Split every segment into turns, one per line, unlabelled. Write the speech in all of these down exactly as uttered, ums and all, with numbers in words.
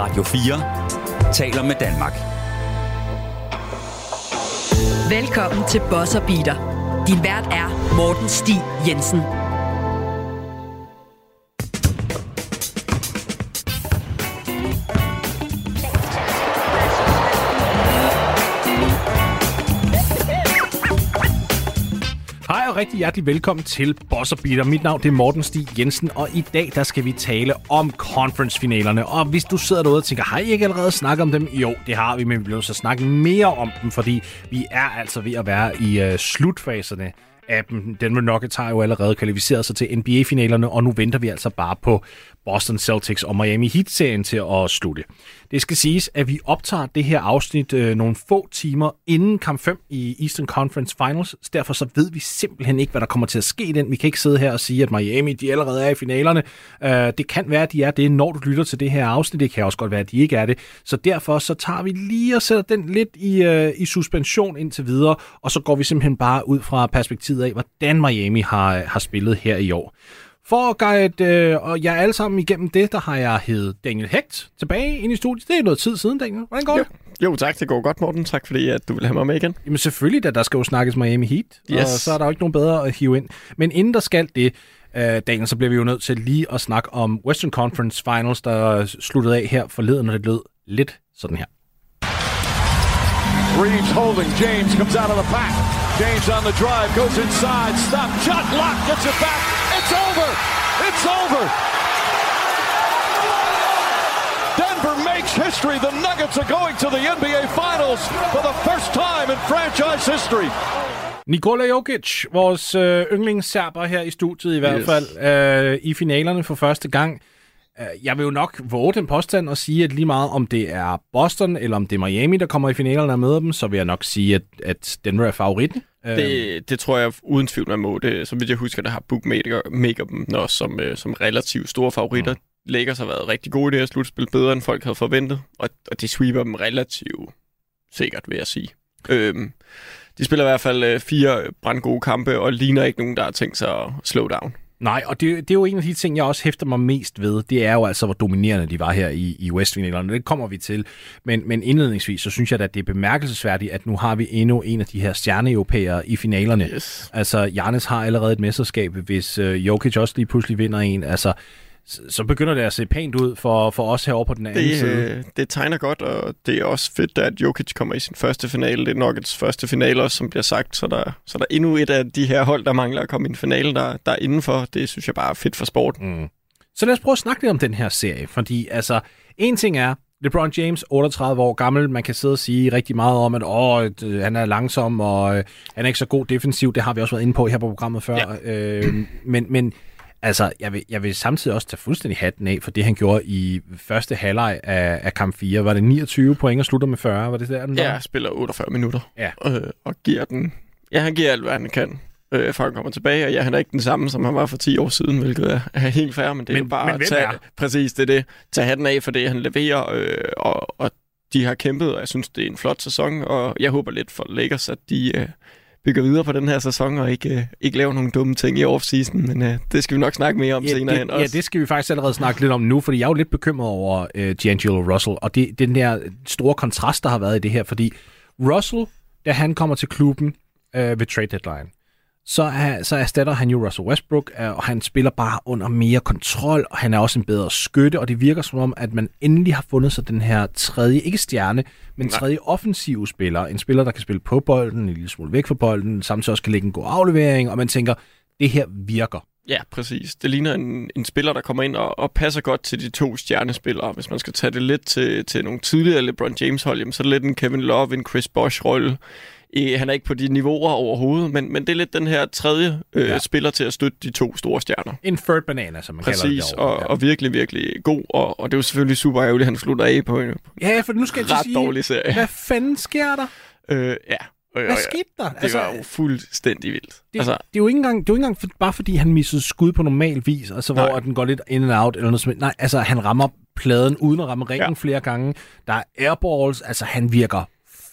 Radio fire taler med Danmark.
Velkommen til Buzzer Beater. Din vært er Morten Stig Jensen.
Hej og rigtig hjertelig velkommen til Buzzer Beater. Mit navn det er Morten Stig Jensen, og i dag der skal vi tale om conference-finalerne. Og hvis du sidder derude og tænker, har I ikke allerede snakket om dem? Jo, det har vi, men vi bliver så snakke mere om dem, fordi vi er altså ved at være i uh, slutfaserne af dem. Denver Nuggets har jo allerede kvalificeret sig til N B A-finalerne, og nu venter vi altså bare på Boston Celtics og Miami Heat-serien til at slutte. Det skal siges, at vi optager det her afsnit øh, nogle få timer inden kamp fem i Eastern Conference Finals. Derfor så ved vi simpelthen ikke, hvad der kommer til at ske i den. Vi kan ikke sidde her og sige, at Miami de allerede er i finalerne. Uh, det kan være, at de er det, når du lytter til det her afsnit. Det kan også godt være, at de ikke er det. Så derfor så tager vi lige og sætter den lidt i, uh, i suspension indtil videre, og så går vi simpelthen bare ud fra perspektivet af, hvordan Miami har, har spillet her i år. For at guide øh, og jeg alle sammen igennem det, der har jeg hed Daniel Hecht tilbage ind i studiet. Det er noget tid siden, Daniel. Hvordan går
jo.
det?
Jo, tak. Det går godt, Morten. Tak fordi, at du vil have mig med igen.
Jamen selvfølgelig, da der skal jo snakkes Miami Heat,
yes.
Og så er der jo ikke nogen bedre at hive ind. Men inden der skal det, øh, Daniel, så bliver vi jo nødt til lige at snakke om Western Conference Finals, der sluttede af her forleden, og det lød lidt sådan her.
Reeves holding. James comes out of the pack. James on the drive, goes inside, stop, shot, lock, gets it back. It's over! It's over! Denver makes history. The Nuggets are going to the N B A Finals for the first time in franchise history.
Nikola Jokic, vores øh, yndlingsserber her i studiet i hvert
yes.
fald, øh, i finalerne for første gang. Jeg vil jo nok våge den påstand og sige, at lige meget om det er Boston eller om det er Miami, der kommer i finalerne og møder dem, så vil jeg nok sige, at, at Denver er favoritten.
Det, det tror jeg uden tvivl, man må. Det, så vidt jeg husker, der har bookmaker maker dem også som, som relativt store favoritter. Mm. Lakers har været rigtig gode i det her slutspil, bedre end folk havde forventet, og, og de sweeper dem relativt sikkert, vil jeg sige. Øhm, de spiller i hvert fald fire brandgode kampe, og ligner ikke nogen, der har tænkt sig at slow down.
Nej, og det, det er jo en af de ting, jeg også hæfter mig mest ved. Det er jo altså, hvor dominerende de var her i, i West-finalerne. Det kommer vi til. Men, men indledningsvis, så synes jeg, at det er bemærkelsesværdigt, at nu har vi endnu en af de her stjerne-europæere i finalerne.
Yes.
Altså, Giannis har allerede et mesterskab, hvis uh, Jokic også lige pludselig vinder en. Altså, så begynder det at se pænt ud for, for os herovre på den anden
det,
side.
Det tegner godt, og det er også fedt, at Jokic kommer i sin første finale. Det er Nuggets første finale også, som bliver sagt. Så der, så der er endnu et af de her hold, der mangler at komme i en finale, der, der er indenfor. Det synes jeg bare er fedt for sporten.
Mm. Så lad os prøve at snakke lidt om den her serie. Fordi altså, en ting er, LeBron James, otteogtredive år gammel, man kan sidde og sige rigtig meget om, at åh, han er langsom, og øh, han er ikke så god defensiv. Det har vi også været inde på her på programmet før. Ja. Øh, men... men Altså, jeg vil, jeg vil samtidig også tage fuldstændig hatten af for det, han gjorde i første halvleg af, af kamp fire. Var det niogtyve point og slutter med fyrre? Var det der, den var?
Ja, spiller otteogfyrre minutter.
Ja.
Øh, og giver den... Ja, han giver alt, hvad han kan, øh, for han kommer tilbage. Og ja, han er ikke den samme, som han var for ti år siden, hvilket er, er helt fair, men det er
men,
jo bare
men
at tage... Præcis, det er det. Tage hatten af for det, han leverer, øh, og, og de har kæmpet, og jeg synes, det er en flot sæson, og jeg håber lidt for Lakers, at de... Øh, bygger videre på den her sæson, og ikke, øh, ikke laver nogle dumme ting i off-season, men øh, det skal vi nok snakke mere om
ja,
senere
det,
hen også.
Ja, det skal vi faktisk allerede snakke lidt om nu, fordi jeg er jo lidt bekymret over øh, D'Angelo Russell, og det, den der store kontrast, der har været i det her, fordi Russell, da han kommer til klubben øh, ved trade deadline, så, er, så erstatter han jo Russell Westbrook, øh, og han spiller bare under mere kontrol, og han er også en bedre skytte, og det virker som om, at man endelig har fundet sig den her tredje, ikke stjerne, men
Nej.
tredje offensive spiller. En spiller, der kan spille på bolden, en lille smule væk fra bolden, samtidig også kan lægge en god aflevering, og man tænker, det her virker.
Ja, præcis. Det ligner en, en spiller, der kommer ind og, og passer godt til de to stjernespillere. Hvis man skal tage det lidt til, til nogle tidligere LeBron James-hold, jamen, så er det lidt en Kevin Love, en Chris Bosh-rolle. I, han er ikke på de niveauer overhovedet, men, men det er lidt den her tredje øh, ja. spiller til at støtte de to store stjerner.
En third banana, som man
Præcis,
kalder det
Præcis,
derovre.
og,
Ja.
og virkelig, virkelig god. Og, og det er jo selvfølgelig super ærgerligt, at han slutter af på en
Ja, for nu skal jeg
ret
sige,
dårlig serie.
hvad fanden sker der?
Øh, ja. Øh,
Hvad skete der?
Det altså, var jo fuldstændig vildt.
Det,
altså,
det er jo ikke engang, det er jo ikke engang for, bare fordi, han missede skud på normal vis, altså hvor den går lidt in and out, eller noget som, nej, altså han rammer pladen uden at ramme ringen ja. flere gange. Der er airballs, altså han virker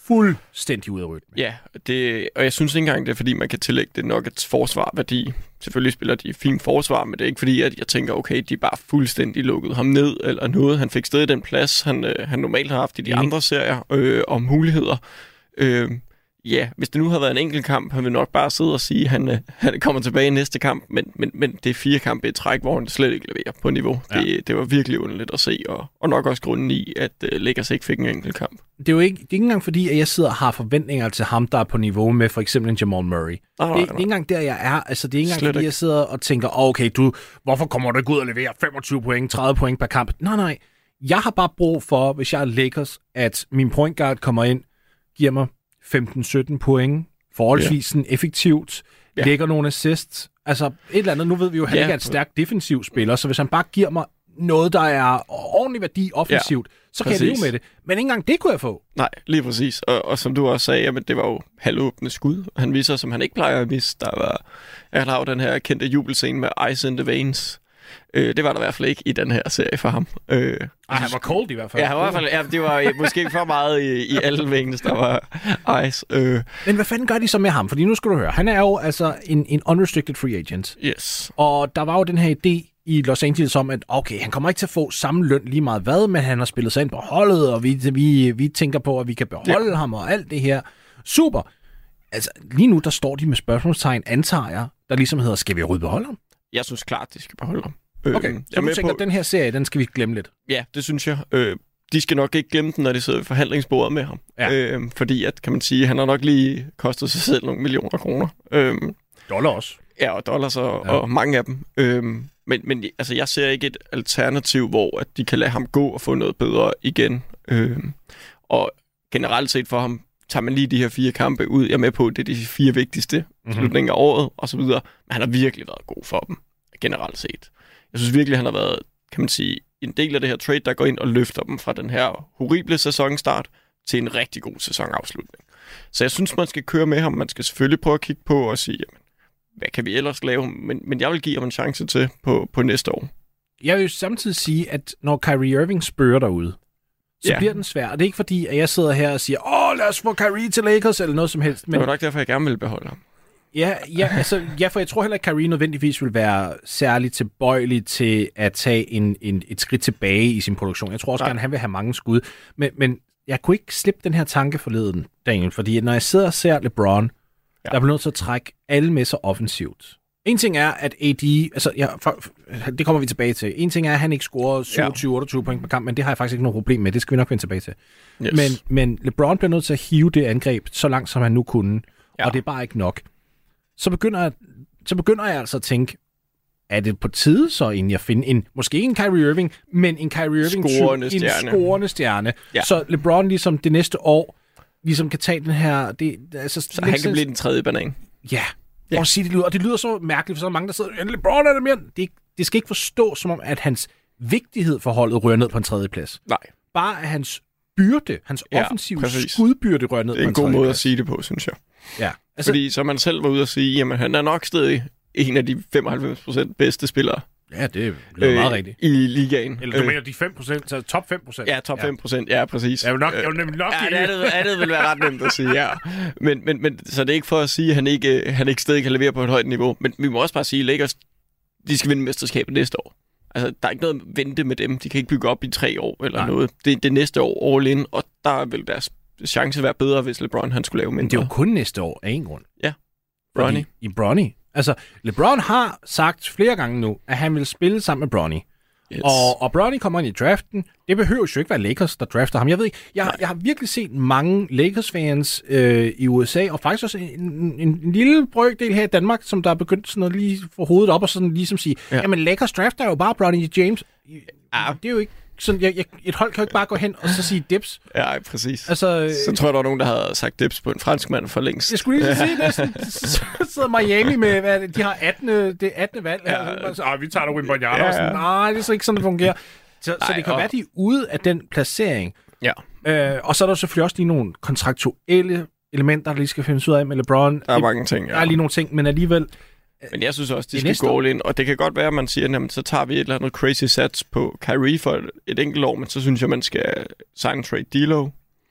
fuldstændig ude af rytmen.
Ja, det, og jeg synes ikke engang, det er fordi, man kan tillægge det Nuggets forsvarværdi. Selvfølgelig spiller de fint forsvar, men det er ikke fordi, at jeg tænker, okay, de bare fuldstændig lukket ham ned eller noget. Han fik stadig den plads, han, øh, han normalt har haft i de mm. andre serier øh, og muligheder. Øh, Ja, hvis det nu havde været en enkelt kamp, han ville nok bare sidde og sige, at han, øh, han kommer tilbage i næste kamp, men, men, men det er fire kampe i træk, hvor han slet ikke leverer på niveau. Ja. Det, det var virkelig underligt at se, og, og nok også grunden i, at øh, Lakers ikke fik en enkelt kamp.
Det er jo ikke, det er ikke engang fordi, at jeg sidder og har forventninger til ham, der er på niveau med for eksempel en Jamal Murray.
Ah,
det, det er ikke engang der, jeg er. Altså, det er ikke engang, fordi jeg sidder og tænker, oh, okay, du, hvorfor kommer du ikke ud og leverer femogtyve point, tredive point per kamp? Nej, nej. Jeg har bare brug for, hvis jeg er Lakers, at min point guard kommer ind, giver mig femten sytten point, forholdsvis sådan yeah. effektivt, yeah. lægger nogle assists. Altså et eller andet. Nu ved vi jo, at han yeah. ikke er et stærkt defensiv spiller, så hvis han bare giver mig noget, der er ordentlig værdi offensivt, yeah. så kan præcis. Jeg leve med det. Men ikke engang det kunne jeg få.
Nej, lige præcis. Og, og som du også sagde, jamen, det var jo halvåbne skud. Han viser, som han ikke plejer at vise. Der var, jeg har den her kendte jubelscene med Ice in the Veins. Øh, det var der i hvert fald ikke i den her serie for ham. Øh,
Ej, han var cold i hvert fald.
Ja, han var i hvert fald, ja, det var måske for meget i, i alle vingene, der var ice. Øh.
Men hvad fanden gør de så med ham? Fordi nu skal du høre, han er jo altså en, en unrestricted free agent.
Yes.
Og der var jo den her idé i Los Angeles om, at okay, han kommer ikke til at få samme løn lige meget hvad, men han har spillet sig ind på holdet, og vi, vi, vi tænker på, at vi kan beholde ja. ham og alt det her. Super. Altså, lige nu, der står de med spørgsmålstegn, antager jeg, der ligesom hedder, skal vi overhovedet beholde ham?
Jeg synes klart, de skal beholde ham.
Okay, øh, så du tænker, på, at den her serie, den skal vi glemme lidt?
Ja, det synes jeg. Øh, de skal nok ikke glemme den, når de sidder ved forhandlingsbordet med ham. Ja. Øh, fordi, at, kan man sige, han har nok lige kostet sig selv nogle millioner kroner. Øh,
dollar også.
Ja, og dollars og, ja. og mange af dem. Øh, men men altså, jeg ser ikke et alternativ, hvor at de kan lade ham gå og få noget bedre igen. Øh, og generelt set for ham, tager man lige de her fire kampe ud. Jeg er med på, det er de fire vigtigste mm-hmm. slutninger af året, og så videre. Men han har virkelig været god for dem, generelt set. Jeg synes virkelig, han har været, kan man sige, en del af det her trade, der går ind og løfter dem fra den her horrible sæsonstart til en rigtig god sæsonafslutning. Så jeg synes, man skal køre med ham. Man skal selvfølgelig prøve at kigge på og sige, jamen, hvad kan vi ellers lave? Men, men jeg vil give ham en chance til på, på næste år. Jeg vil jo
samtidig sige, at når Kyrie Irving spørger derude, så ja. bliver den svær. Og det er ikke fordi, at jeg sidder her og siger, åh, lad os få Kyrie til Lakers, eller noget som helst. Men
det var nok derfor, jeg gerne ville beholde ham.
Ja, ja, altså, ja, for jeg tror heller ikke, at Kyrie nødvendigvis vil være særligt tilbøjelig til at tage en, en, et skridt tilbage i sin produktion. Jeg tror også gerne, at han vil have mange skud. Men, men jeg kunne ikke slippe den her tanke forleden, Daniel, fordi når jeg sidder og ser LeBron, ja. der bliver nødt til at trække alle med sig offensivt. En ting er, at A D, altså, ja, for, det kommer vi tilbage til. En ting er, at han ikke scorer syvogtyve otteogtyve point per kamp, men det har jeg faktisk ikke noget problem med. Det skal vi nok vende tilbage til. Yes. Men, men LeBron bliver nødt til at hive det angreb så langt, som han nu kunne, ja. og det er bare ikke nok. Så begynder, jeg, så begynder jeg altså at tænke, er det på tide så egentlig at finde en, måske en Kyrie Irving, men en Kyrie Irving
scorende
en
stjerne.
scorende stjerne. Ja. Så LeBron ligesom det næste år, ligesom kan tage den her... Det, altså,
så han kan blive den tredje banan.
Ja, ja. Og, sige, det lyder, og det lyder så mærkeligt, for så er mange, der sidder, LeBron er det mere... Det, det skal ikke forstå som om, at hans vigtighed for holdet rører ned på en tredje plads.
Nej.
Bare at hans byrde, hans ja, offensive præcis. skudbyrde rører ned på en tredje plads.
Det er en god måde at sige det på, synes jeg.
Ja.
Altså, fordi så man selv var ude og sige, jamen han er nok stadig en af de femoghalvfems procent bedste spillere.
Ja, det er øh, meget rigtigt.
I ligaen.
Eller du mener de fem procent, så top fem procent?
Ja, top fem procent, ja, præcis.
Jeg vil nok, jeg vil nemlig nok
ja, det andet, andet vil være ret nemt at sige, ja. Men, men, men, så det er ikke for at sige, at han ikke, han ikke stadig kan levere på et højt niveau. Men vi må også bare sige, at Lakers, de skal vinde mesterskabet næste år. Altså, der er ikke noget at vente med dem. De kan ikke bygge op i tre år eller Nej. noget. Det er det næste år all in, og der vil deres chance være bedre, hvis LeBron han skulle lave mindre.
Men det er jo kun næste år af en grund.
Ja. Bronny.
I Bronny. Altså, LeBron har sagt flere gange nu, at han vil spille sammen med Bronny. Yes. Og, og Bronny kommer ind i draften. Det behøver jo ikke være Lakers, der drafter ham. Jeg ved ikke, jeg, jeg har virkelig set mange Lakers-fans øh, i U S A, og faktisk også en, en, en lille brøkdel her i Danmark, som der er begyndt sådan noget lige for hovedet op og sådan ligesom sige, ja. jamen Lakers drafter jo bare Bronny James. Ja. Det er jo ikke sådan, jeg, jeg, et hold kan jo ikke bare gå hen og så sige dips.
Ja, præcis.
Altså,
så tror jeg, der var nogen, der havde sagt dips på en fransk mand for længst.
Jeg skulle lige sige det. Så sidder Miami med, hvad, de har attende det attende valg. Ja. Så, ah, vi tager da Wembanyama. Ja, ja. Nej, det er så ikke sådan, det fungerer. Så, Nej, så det kan og... være, de er ude af den placering.
Ja.
Øh, og så er der selvfølgelig også lige nogle kontraktuelle elementer, der lige skal findes ud af med LeBron.
Der er mange ting, ja.
Der er lige nogle ting, men alligevel...
Men jeg synes også, de skal gå all in, og det kan godt være, at man siger, at så tager vi et eller andet crazy sats på Kyrie for et enkelt år, men så synes jeg, man skal sign trade D'Lo.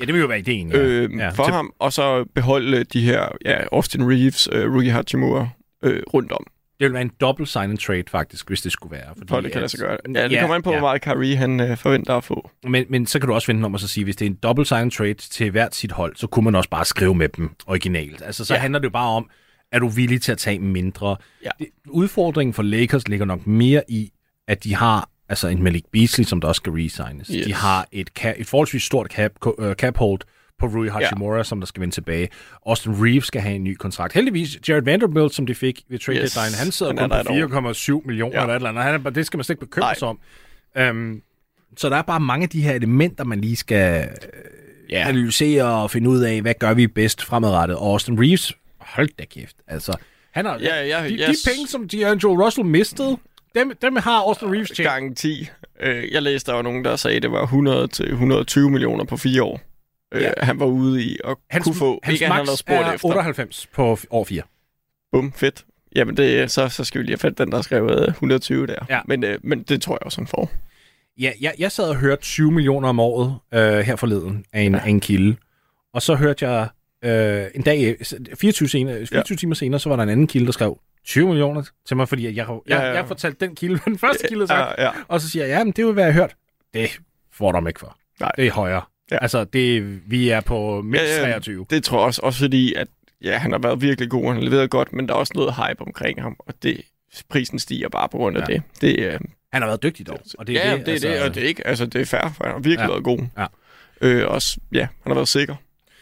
Ja, det vil jo være ideen, ja.
øh,
ja.
for
Til...
ham, og så beholde de her ja, Austin Reeves, uh, Rui Hachimura øh, rundt om.
Det vil være en dobbelt sign and trade, faktisk, hvis det skulle være. Fordi,
for det kan lade sig gøre. Ja, det
ja,
kommer an på,
ja.
hvor meget Kyrie han øh, forventer at få.
Men, men så kan du også vente om at så sige, hvis det er en dobbelt sign and trade til hvert sit hold, så kunne man også bare skrive med dem originalt. Altså, så ja. handler det jo bare om, er du villig til at tage mindre?
Ja.
Det, udfordringen for Lakers ligger nok mere i, at de har altså en Malik Beasley, som der også skal resignes. Yes. De har et, cap, et forholdsvis stort cap, uh, cap hold på Rui Hachimura, ja. som der skal vende tilbage. Austin Reeves skal have en ny kontrakt. Heldigvis, Jared Vanderbilt, som de fik ved trade yes. deadline, han sidder han kun på fire komma syv millioner ja. eller et eller andet. Han er, det skal man slet ikke bekymre sig om. Um, så der er bare mange af de her elementer, man lige skal yeah. analysere og finde ud af, hvad gør vi bedst fremadrettet. Og Austin Reeves, hold da kæft. Altså, han har,
ja, ja,
de,
yes.
de penge, som D'Angelo Russell mistede, dem, dem har Austin Reeves tjent.
Gange ti. Jeg læste, der var nogen, der sagde, at det var hundrede til hundrede og tyve millioner på fire år. Ja. Uh, han var ude i og hans, kunne få.
Hans
ikke,
max han spurgt er efter. otteoghalvfems på år fire.
Bum, fedt. Jamen, det, så, så skal vi lige have fat den, der skrev et hundrede og tyve der.
Ja.
Men, uh, men det tror jeg også, han får.
Ja, jeg, jeg sad og hørte tyve millioner om året uh, her forleden af en, ja. af en kilde. Og så hørte jeg uh, en dag, fireogtyve, senere, fireogtyve ja. timer senere, så var der en anden kilde, der skrev tyve millioner til mig, fordi jeg, jeg, jeg, ja, ja. jeg fortalte den kilde, den første kilde, sagt, ja, ja. og så siger jeg, ja, men det vil være, jeg hørt. Det får de ikke for. Nej. Det er højere. Ja. Altså, det, vi er på mindst ja, ja, treogtyve.
Det tror jeg også, også fordi, at ja, han har været virkelig god, han har leveret godt, men der er også noget hype omkring ham, og det, prisen stiger bare på grund af ja. det. det øh,
han har været dygtig dog. Og det er
ja,
det,
det,
altså,
det, og det er ikke, altså det er fair, for han har virkelig ja. været god.
Ja.
Øh, også, ja, han har været sikker.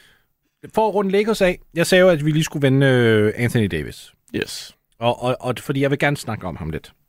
For at runde Lakers af, jeg sagde jo, at vi lige skulle vende øh, Anthony Davis.
Yes.
Og, og, og fordi jeg vil gerne snakke om ham lidt.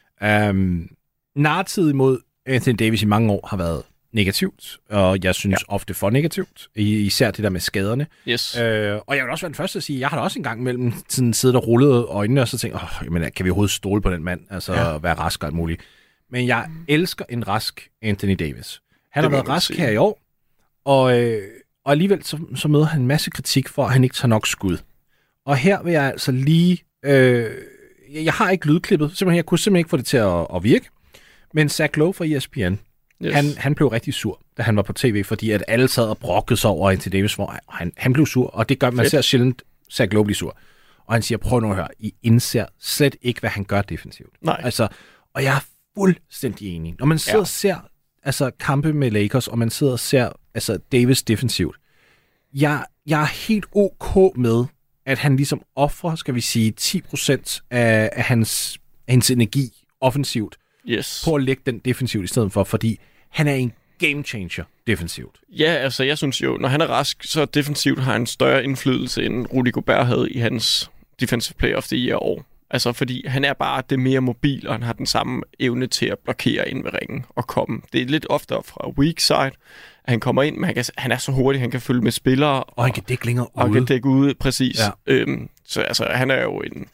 Um, narrativet imod Anthony Davis i mange år har været negativt, og jeg synes ja. ofte for negativt, især det der med skaderne.
Yes.
Øh, og jeg vil også være den første at sige, at jeg har da også en gang mellem sådan siddet og rullet øjnene, og så tænkt, åh, jamen, kan vi overhovedet stole på den mand, altså ja. være rask og alt muligt. Men jeg elsker en rask Anthony Davis. Han det har været rask sige. her i år, og, øh, og alligevel så, så møder han en masse kritik for, at han ikke tager nok skud. Og her vil jeg altså lige... Øh, jeg har ikke lydklippet, simpelthen, jeg kunne simpelthen ikke få det til at, at virke, men Zach Lowe fra E S P N, yes. han, han blev rigtig sur, da han var på tv, fordi at alle sad og brokkede sig over Anthony Davis, hvor han, han blev sur, og det gør man ser sjældent Zach Lowe blive sur. Og han siger, prøv nu at høre, I indser slet ikke, hvad han gør defensivt.
Nej.
Altså, og jeg er fuldstændig enig. Når man sidder ja. og ser altså, kampe med Lakers, og man sidder og ser altså, Davis defensivt, jeg, jeg er helt ok med, at han ligesom offrer, skal vi sige, ti procent af, af hans, hans energi offensivt,
yes.
på at lægge den defensivt i stedet for, fordi han er en game changer defensivt.
Ja, altså jeg synes jo, når han er rask, så defensivt har han større indflydelse, end Rudy Gobert havde i hans Defensive Player of the Year år. Altså fordi han er bare det mere mobil, og han har den samme evne til at blokere ind ved ringen og komme. Det er lidt oftere fra weak side, at han kommer ind, men han, kan, han er så hurtig, han kan følge med spillere.
Og, og han kan dække længere ude.
Og han kan dække ude, præcis.
Ja.
Øhm, så altså, han er jo en...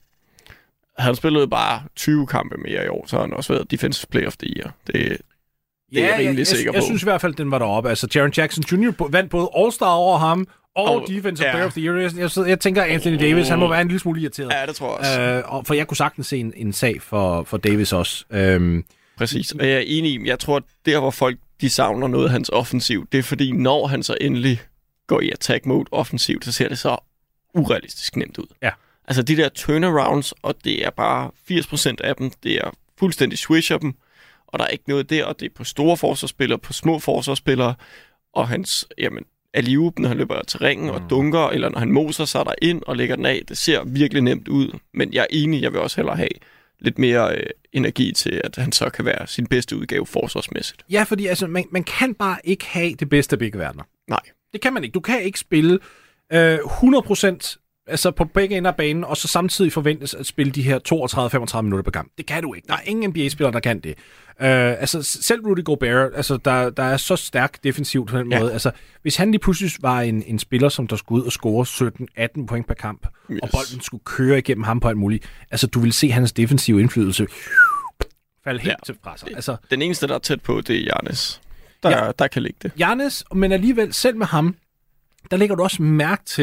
Han spillede bare tyve kampe mere i år, så har han også været Defensive Player of the Year. Det, det
ja,
er jeg rimelig
jeg,
sikker
jeg,
på.
Jeg synes i hvert fald, den var deroppe. Altså, Jaren Jackson junior vandt både All-Star over ham, og oh, Defensive ja. Player of the Year. Jeg, jeg, jeg tænker, Anthony Davis, han må være en lille smule irriteret.
Ja, det tror jeg også.
Øh, og for jeg kunne sagtens se en, en sag for, for Davis også. Øhm,
Præcis, og jeg er enig. Jeg tror, at der, hvor folk de savner noget af hans offensiv, det er fordi, når han så endelig går i attack mode offensivt, så ser det så urealistisk nemt ud.
Ja.
Altså de der turnarounds, og det er bare firs procent af dem, det er fuldstændig swisher dem, og der er ikke noget der, og det er på store forsvarsspillere, på små forsvarsspillere, og hans, jamen, alley-oop, når han løber til ringen og dunker, eller når han moser sig der ind og lægger den af, det ser virkelig nemt ud, men jeg er enig, jeg vil også hellere have lidt mere øh, energi til, at han så kan være sin bedste udgave forsvarsmæssigt.
Ja, fordi altså, man, man kan bare ikke have det bedste af begge verdener.
Nej.
Det kan man ikke. Du kan ikke spille øh, hundrede procent altså på begge ender af banen, og så samtidig forventes at spille de her toogtredive til femogtredive minutter på kamp. Det kan du ikke. Der er ingen N B A-spillere, der kan det. Øh, altså selv Rudy Gobert, altså, der, der er så stærk defensivt på den ja. måde. Altså, hvis han lige pludselig var en, en spiller, som der skulle ud og score sytten atten point per kamp, yes. og bolden skulle køre igennem ham på alt muligt, altså du vil se hans defensive indflydelse falde helt ja. til fra sig. Altså,
den eneste, der er tæt på, det er Giannis. Der, ja. der kan ligge det.
Giannis, men alligevel selv med ham, der lægger du også mærke til,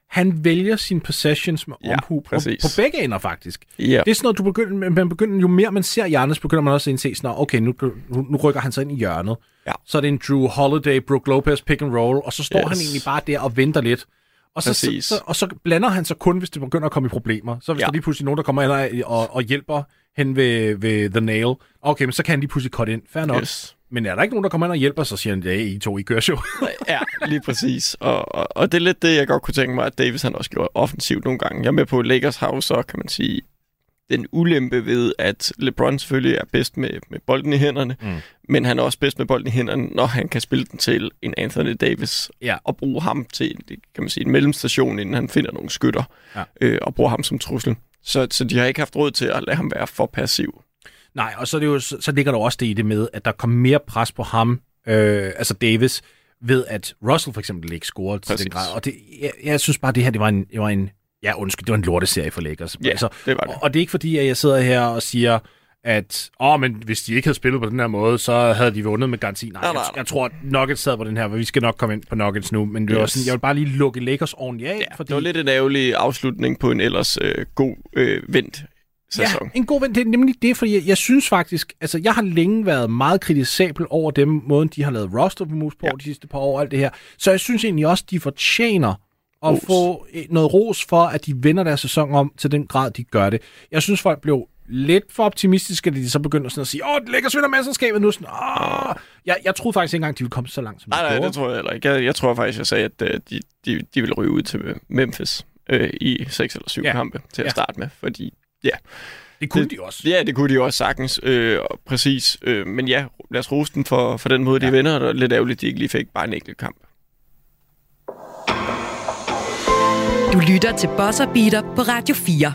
han vælger sine possessions med omhu ja, på, på begge ender, faktisk.
Ja.
Det er sådan noget, du begynder, man begynder, jo mere man ser Giannis, begynder man også at indse sådan, okay, nu, nu, nu rykker han sig ind i hjørnet. Ja. Så er det en Drew Holiday, Brook Lopez pick and roll, og så står yes. han egentlig bare der og venter lidt. Og så, så, så, og så blander han sig kun, hvis det begynder at komme i problemer. Så hvis ja. der lige pludselig nogen, der kommer ind og, og hjælper hen ved, ved The Nail, okay, men så kan han lige pludselig cut ind. Fair nok. Yes. Men er der ikke nogen, der kommer ind og hjælper, så siger han, ja, I to, I kører show.
Ja, lige præcis. Og, og, og det er lidt det, jeg godt kunne tænke mig, at Davis han også gjorde offensivt nogle gange. Jeg er med på Lakers house, så kan man sige, den ulempe ved, at LeBron selvfølgelig er bedst med, med bolden i hænderne, mm. men han er også bedst med bolden i hænderne, når han kan spille den til en Anthony Davis, ja. og bruge ham til, kan man sige, en mellemstation, inden han finder nogle skytter, ja. øh, og bruger ham som trussel. Så, så de har ikke haft råd til at lade ham være for passiv.
Nej, og så, er det jo, så, så ligger der også det i det med, at der kommer mere pres på ham, øh, altså Davis, ved at Russell for eksempel ikke scorede til den grad. Og det, jeg, jeg synes bare, det her det var en, det var en ja, undskyld, det var en lorteserie for Lakers.
Ja,
altså,
det var det.
Og, og det er ikke fordi, at jeg sidder her og siger, at åh, men hvis de ikke havde spillet på den her måde, så havde de vundet med garanti. Nej, nej, nej. Jeg, jeg tror, at Nuggets sad på den her, for vi skal nok komme ind på Nuggets nu, men det yes. var sådan, jeg vil bare lige lukke Lakers ordentligt af.
Ja,
fordi...
det var lidt en ærgerlig afslutning på en ellers øh, god øh, vendt sæson.
Ja, en god vendt. Det er nemlig det, fordi jeg, jeg synes faktisk, altså jeg har længe været meget kritisabel over dem, måden de har lavet roster moves på ja. de sidste par år, alt det her. Så jeg synes egentlig også, de fortjener at ros. få noget ros for, at de vender deres sæson om til den grad, de gør det. Jeg synes, folk blev lidt for optimistiske, da de så begynder sådan at sige, åh, det ligger svinder mesterskabet nu. Sådan, åh. Jeg, jeg troede faktisk ikke engang, de ville komme så langt, som de
nej,
gjorde.
Nej, det tror jeg heller ikke. Jeg, jeg tror faktisk, jeg sagde, at uh, de, de, de ville ryge ud til Memphis øh, i seks eller syv ja. kampe til at ja. starte med, fordi, ja.
Det kunne
det,
de også.
Ja, det kunne de også sagtens, øh, præcis. Øh, men ja, lad os rose dem for, for den måde, de ja. vinder, og det er lidt ærgerligt, de ikke lige fik bare en enkelt kamp.
Du lytter til Buzzer Beater på Radio fire.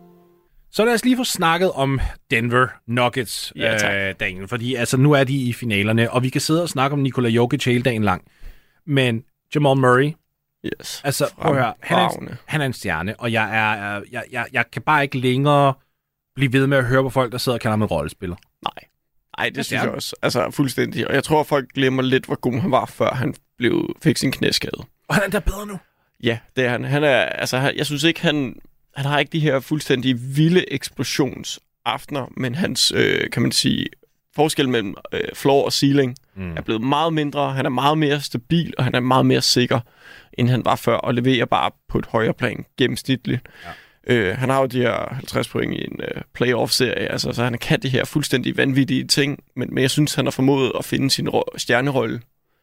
Så lad os lige få snakket om Denver Nuggets, ja, øh, Daniel, fordi altså, nu er de i finalerne, og vi kan sidde og snakke om Nikola Jokic hele dagen lang. Men Jamal Murray,
yes.
altså, prøv at høre, han er, en, han er en stjerne, og jeg, er, jeg, jeg, jeg kan bare ikke længere blive ved med at høre på folk, der sidder og kalder ham en rollespiller.
Nej, Nej det synes jeg også. Altså, fuldstændig. Og jeg tror, at folk glemmer lidt, hvor god han var, før han blev, fik sin knæskade.
Og han er der bedre nu.
Ja, det er han. Han er, altså, jeg synes ikke, han... Han har ikke de her fuldstændig vilde eksplosionsaftener, men hans, øh, kan man sige, forskel mellem øh, floor og ceiling mm. er blevet meget mindre. Han er meget mere stabil, og han er meget mere sikker, end han var før, og leverer bare på et højere plan gennemsnitligt. Ja. Øh, han har jo de her halvtreds point i en øh, playoff-serie, altså, så han kan de her fuldstændig vanvittige ting, men, men jeg synes, han har formået at finde sin ro- stjernerolle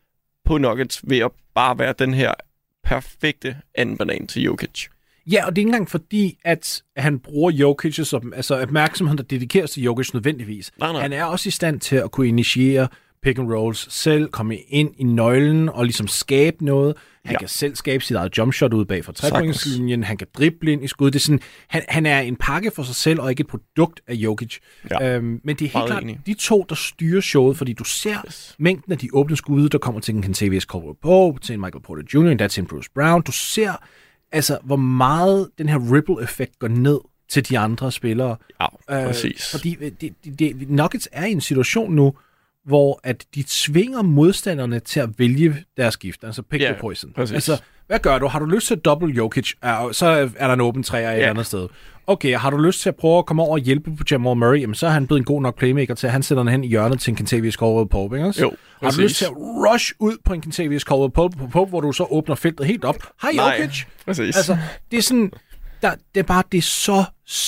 på Nuggets ved at bare være den her perfekte anden banan til Jokic.
Ja, og det er ikke engang fordi, at han bruger Jokic som altså opmærksomheden, der dedikeres til Jokic nødvendigvis.
Nej, nej.
Han er også i stand til at kunne initiere pick and rolls selv, komme ind i nøglen og ligesom skabe noget. Han ja. kan selv skabe sit eget jumpshot ud bag fra trepointslinjen. Han kan drible ind i skud. Det er sådan, han, han er en pakke for sig selv og ikke et produkt af Jokic. Ja. Øhm, men det er helt klart enig. De to, der styrer showet, fordi du ser yes. mængden af de åbne skud, der kommer til en Kentavious Caldwell-Pope, til en Michael Porter junior, endda til en Bruce Brown. Du ser altså, hvor meget den her ripple-effekt går ned til de andre spillere.
Ja, præcis.
Øh, fordi de, de, de, Nuggets er i en situation nu, hvor at de tvinger modstanderne til at vælge deres gift, altså pick yeah, the poison.
Præcis.
Altså, hvad gør du? Har du lyst til at double Jokic? Er, så er der en åben træer et yeah. andet sted. Okay, har du lyst til at prøve at komme over og hjælpe på Jamal Murray? Jamen, så er han blevet en god nok playmaker til, at han sætter den hen i hjørnet til en Kentavious Caldwell-Pope, ikke også?
Jo,
har du lyst til at rush ud på en Kentavious Caldwell-Pope, hvor du så åbner feltet helt op? Hej, Jokic!
Præcis.
Altså, det er sådan, der, det er bare, det er så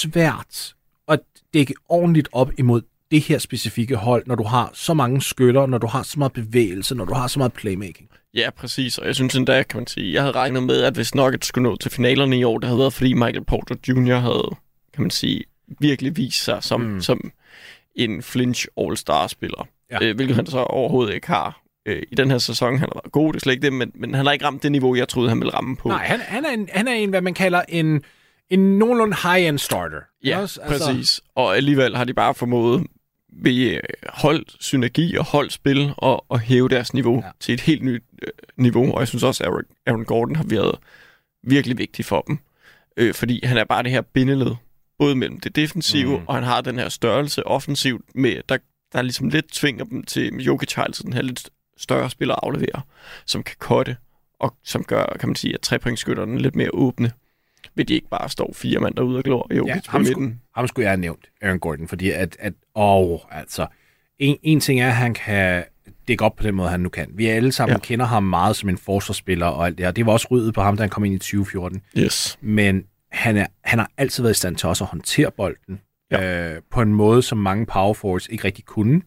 svært at dække ordentligt op imod det her specifikke hold, når du har så mange skytter, når du har så meget bevægelse, når du har så meget playmaking.
Ja, præcis. Og jeg synes endda, kan man sige, jeg havde regnet med, at hvis Nuggets skulle nå til finalerne i år, det havde været, fordi Michael Porter junior havde, kan man sige, virkelig vist sig som, mm. som en flinch all-star-spiller. Ja. Øh, hvilket han så overhovedet ikke har. Øh, I den her sæson, han har været god, det er slet ikke det, men, men han har ikke ramt det niveau, jeg troede, han ville ramme på.
Nej, han, han, er, en, han er en, hvad man kalder en, en nogenlunde high-end starter.
Ja, også, altså... præcis. Og alligevel har de bare formået ved hold synergi og holdspil og, og hæve deres niveau ja. til et helt nyt øh, niveau. Og jeg synes også, at Aaron, Aaron Gordon har været virkelig vigtig for dem. Øh, fordi han er bare det her bindeled, både mellem det defensive, mm. og han har den her størrelse offensivt, med, der, der ligesom lidt tvinger dem til, Jokic har altså den her lidt større spiller at aflevere, som kan cutte og som gør, kan man sige, at trepointsskytterne er lidt mere åbne, vil de ikke bare stå fire mand derude og glor Jokic ja, på
ham
midten.
Skulle, ham skulle jeg have nævnt, Aaron Gordon, fordi at, at åh, altså, en, en ting er, at han kan dække op på den måde, han nu kan. Vi alle sammen ja. kender ham meget som en forsvarsspiller og alt det her. Det var også ryddet på ham, da han kom ind i tyve fjorten.
Yes.
Men han, er, han har altid været i stand til også at håndtere bolden ja. øh, på en måde, som mange power forwards ikke rigtig kunne.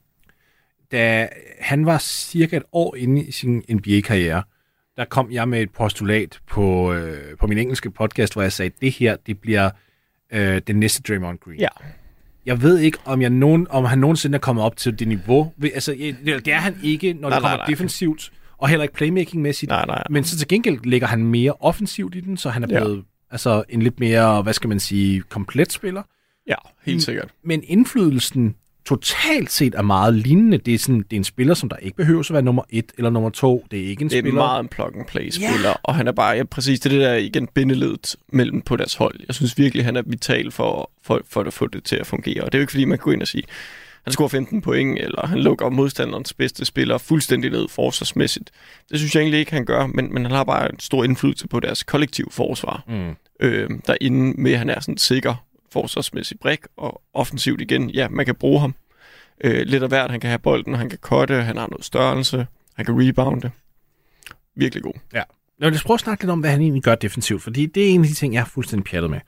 Da han var cirka et år inde i sin N B A-karriere, der kom jeg med et postulat på, øh, på min engelske podcast, hvor jeg sagde, at det her, det bliver øh, den næste Draymond Green.
Ja.
Jeg ved ikke, om, jeg nogen, om han nogensinde er kommet op til det niveau. Altså, det er han ikke, når nej, det kommer nej, nej. defensivt, og heller ikke playmaking-mæssigt.
Nej, nej.
Men så til gengæld ligger han mere offensivt i den, så han er blevet ja. altså, en lidt mere, hvad skal man sige, komplet spiller.
Ja, helt sikkert.
Men indflydelsen totalt set er meget lignende. Det er, sådan, det er en spiller, som der ikke behøver at være nummer et eller nummer to. Det er ikke en
det er
spiller.
Det er meget en plug-and-play-spiller, yeah. og han er bare, ja, præcis det, det der igen bindeledet mellem på deres hold. Jeg synes virkelig, han er vital for, for, for at få det til at fungere. Og det er jo ikke, fordi man kan gå ind og sige, han scorer femten point, eller han lukker modstanderens bedste spiller fuldstændig ned forsvarsmæssigt. Det synes jeg egentlig ikke, han gør, men, men han har bare en stor indflydelse på deres kollektive forsvar. Mm. Øh, derinde med, at han er sådan sikker forsvarsmæssig brik, og offensivt igen, ja, man kan bruge ham øh, lidt af hvert. Han kan have bolden, han kan cutte, han har noget størrelse, han kan rebounde. Virkelig god.
Ja. Lad os prøve at snakke lidt om, hvad han egentlig gør defensivt, fordi det er en af de ting, jeg er fuldstændig pjattet med.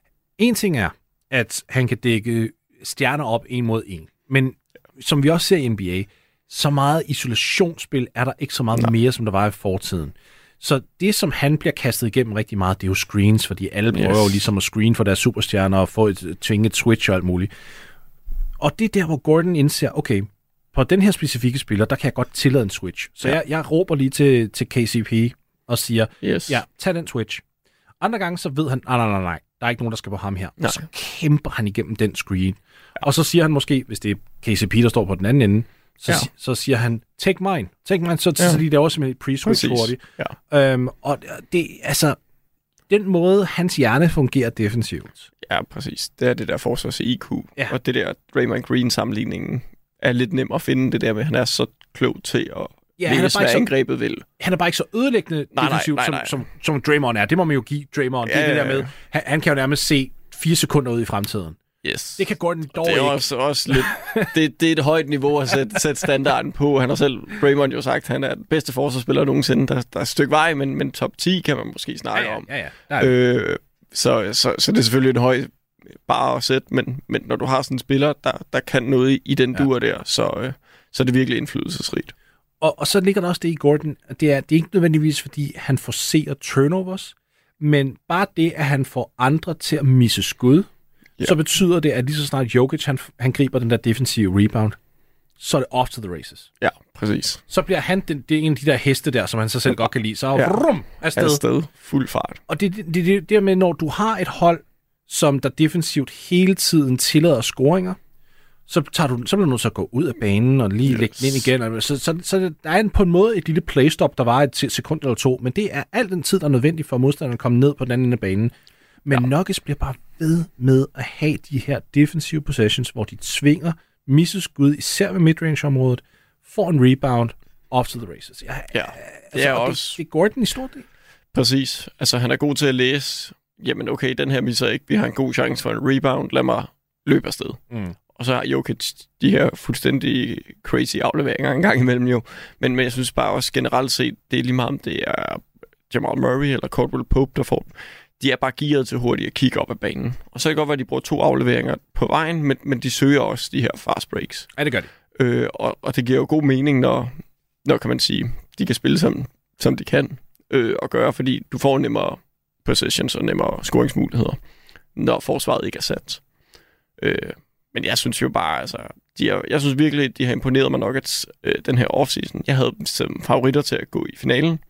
En ting er, at han kan dække stjerner op en mod en, men som vi også ser i N B A, så meget isolationsspil er der ikke så meget Nej. mere, som der var i fortiden. Så det, som han bliver kastet igennem rigtig meget, det er jo screens, fordi alle prøver yes. jo ligesom at screen for deres superstjerner og få et tvinget switch og alt muligt. Og det er der, hvor Gordon indser, okay, på den her specifikke spiller, der kan jeg godt tillade en switch. Så ja. jeg, jeg råber lige til, til K C P og siger,
yes.
ja, tag den switch. Andre gange, så ved han, nej, nej, nej, nej, der er ikke nogen, der skal på ham her. Nej. Og så kæmper han igennem den screen. Ja. Og så siger han måske, hvis det er K C P, der står på den anden ende, Så, ja. så siger han, take mine. Take mine, så, ja. så de laver simpelthen et pre-switch hurtigt. Ja. Øhm, og det, altså, den måde, hans hjerne fungerer defensivt.
Ja, præcis. Det er det der forsvars I Q.
Ja.
Og det der Draymond Green-sammenligningen er lidt nem at finde, det der med, at han er så klog til at
ja, læse,
hvad angrebet vil.
Han er bare ikke så ødelæggende nej, defensivt, nej, nej, nej. Som, som, som Draymond er. Det må man jo give Draymond. Ja, det er det der med, han, han kan jo nærmest se fire sekunder ud i fremtiden.
Yes.
Det kan Gordon dog
det er
ikke.
Også, også lidt, det, det er et højt niveau at sætte, sætte standarden på. Han har selv, Draymond jo sagt, at han er den bedste forsvarsspiller nogensinde. Der, der er et stykke vej, men, men top ti kan man måske snakke
ja, ja,
om.
Ja, ja.
Øh, så, så, så det er selvfølgelig en høj bare at sætte, men, men når du har sådan en spiller, der, der kan noget i, i den ja. dur der, så, øh, så er det virkelig indflydelsesrigt.
Og, og så ligger der også det i Gordon, at det er, det er ikke nødvendigvis, fordi han forcerer turnovers, men bare det, at han får andre til at misse skud, ja. så betyder det, at lige så snart Jokic, han, han griber den der defensive rebound, så er det off to the races.
Ja, præcis.
Så bliver han, den, det er en af de der heste der, som han sig selv godt kan lide, så ja. rum, afsted.
afsted. Fuld fart.
Og det er det, det, det med, når du har et hold, som der defensivt hele tiden tillader scoringer, så, tager du, så bliver du nødt til at gå ud af banen og lige yes. lægge den ind igen. Så, så, så der er en, på en måde et lille playstop, der var et sekund eller to, men det er al den tid, der er nødvendig for modstanderen at komme ned på den anden ende af banen. Men ja. Nuggets bliver bare ved med at have de her defensive possessions, hvor de tvinger misseskud, især ved midrange-området, får en rebound, off to the races. Ja,
ja.
Altså, det er også... Det, det går den i stort del.
Præcis. Altså, han er god til at læse, jamen okay, den her misser ikke, vi har en god chance for en rebound, lad mig løbe afsted. Mm. Og så har Jokic de her fuldstændig crazy afleveringer en gang imellem jo. Men, men jeg synes bare også generelt set, det er lige meget om det er Jamal Murray eller Caldwell Pope, der får dem. De er bare gearet til hurtigt at kigge op ad banen. Og så kan det godt være, at de bruger to afleveringer på vejen, men, men de søger også de her fast breaks.
Ja, det gør de.
Øh, og, og det giver jo god mening, når, når kan man sige, de kan spille som, som de kan øh, og gøre, fordi du får nemmere possessions og nemmere scoringsmuligheder, når forsvaret ikke er sat. Øh, men jeg synes jo bare, altså, de er, jeg synes virkelig, de har imponeret mig nok, at øh, den her offseason, jeg havde dem som favoritter til at gå i finalen,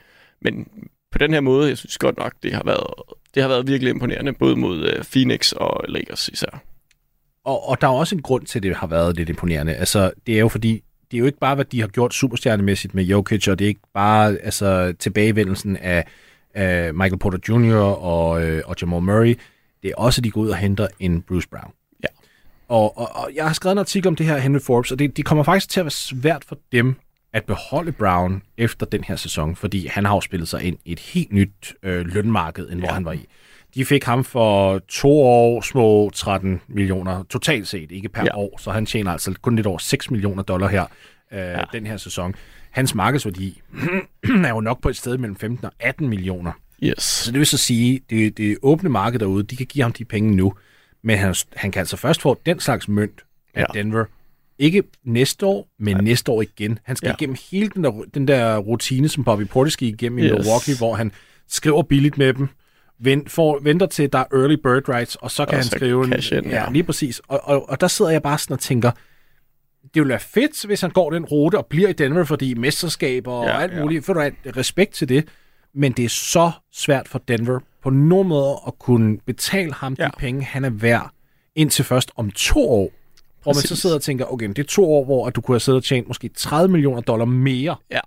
men på den her måde, jeg synes godt nok, det har været, det har været virkelig imponerende, både mod øh, Phoenix og Lakers især.
Og, og der er også en grund til, at det har været lidt imponerende. Altså, det er jo fordi, det er jo ikke bare, hvad de har gjort superstjernemæssigt med Jokic, og det er ikke bare altså, tilbagevendelsen af, af Michael Porter junior og, øh, og Jamal Murray. Det er også, at de går ud og henter en Bruce Brown.
Ja.
Og, og, og jeg har skrevet en artikel om det her, Henry Forbes, og det, det kommer faktisk til at være svært for dem at beholde Brown efter den her sæson, fordi han har jo spillet sig ind i et helt nyt øh, lønmarked, end ja. hvor han var i. De fik ham for to år, små tretten millioner totalt set, ikke per ja. år, så han tjener altså kun lidt over seks millioner dollar her, øh, ja. den her sæson. Hans markedsværdi er jo nok på et sted mellem femten og atten millioner.
Yes.
Så det vil så sige, det, det åbne marked derude, de kan give ham de penge nu, men han, han kan altså først få den slags mønt af ja. Denver. Ikke næste år, men ja. næste år igen. Han skal ja. igennem hele den der, den der rutine, som Bobby Portis gik igennem yes. i Milwaukee, hvor han skriver billigt med dem, vent, får, venter til, der er early bird rights, og så kan og han så skrive...
En,
in, ja, lige præcis. Og, og, og der sidder jeg bare sådan og tænker, det ville være fedt, hvis han går den rute og bliver i Denver, fordi mesterskaber og ja, alt muligt, ja. får du respekt til det, men det er så svært for Denver på nogen måde at kunne betale ham ja. de penge, han er værd, indtil først om to år, hvor man så sidder og tænker, okay, det er to år, hvor du kunne have siddet og tjent måske tredive millioner dollar mere.
Ja.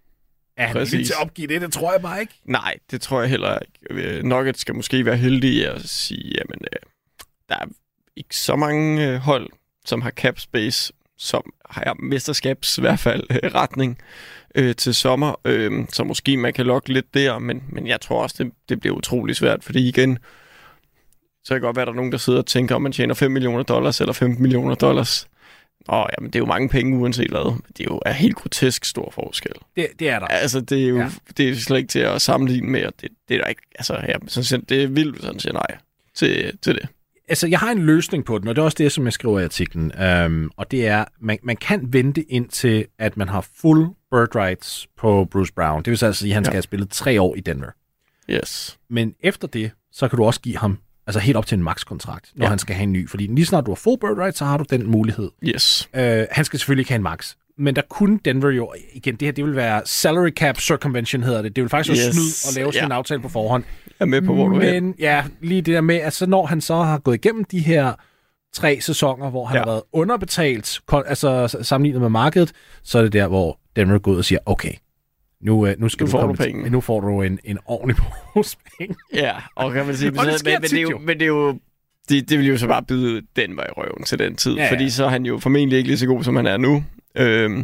Er han villig til at opgive det? Det tror jeg bare ikke.
Nej, det tror jeg heller ikke. Nuggets skal måske være heldige at sige, jamen, der er ikke så mange hold, som har cap space, som har mesterskabs i hvert fald retning øh, til sommer, øh, så måske man kan lokke lidt der, men, men jeg tror også, det, det bliver utrolig svært, fordi igen, så kan det godt være, der er nogen, der sidder og tænker, om man tjener fem millioner dollars eller femten millioner dollars. Åh, jamen, det er jo mange penge, uanset hvad. Det er jo er helt grotesk stor forskel.
Det, det er der.
Altså, det er jo ja. det er slet ikke til at sammenligne med, og det, det er der ikke, altså, ja, sådan, det er vildt, hvis han siger nej til, til det.
Altså, jeg har en løsning på den, og det er også det, som jeg skriver i artiklen. Um, og det er, man, man kan vente indtil, at man har full bird rights på Bruce Brown. Det vil altså sige, at han skal ja. have spillet tre år i Denver.
Yes.
Men efter det, så kan du også give ham altså helt op til en max-kontrakt, når ja. han skal have en ny. Fordi lige snart du har full bird rights, så har du den mulighed.
Yes.
Uh, han skal selvfølgelig ikke have en max. Men der kunne Denver jo, igen, det her, det vil være salary cap circumvention, hedder det. Det vil faktisk yes. være snyd at lave sådan ja. en aftale på forhånd.
Jeg er med på, hvor du er.
Men ja, lige det der med, at så når han så har gået igennem de her tre sæsoner, hvor han ja. har været underbetalt, altså sammenlignet med markedet, så er det der, hvor Denver går ud og siger, okay, nu, nu skal
nu
du
får
komme
du penge.
Til, nu får du en, en ordentlig pose penge.
Ja, og kan man sige, men,
det
men, men, det er jo, men det er jo, det, det vil jo så bare byde Denver i røven til den tid, ja, ja. fordi så er han jo formentlig ikke lige så god, som han er nu. Øhm,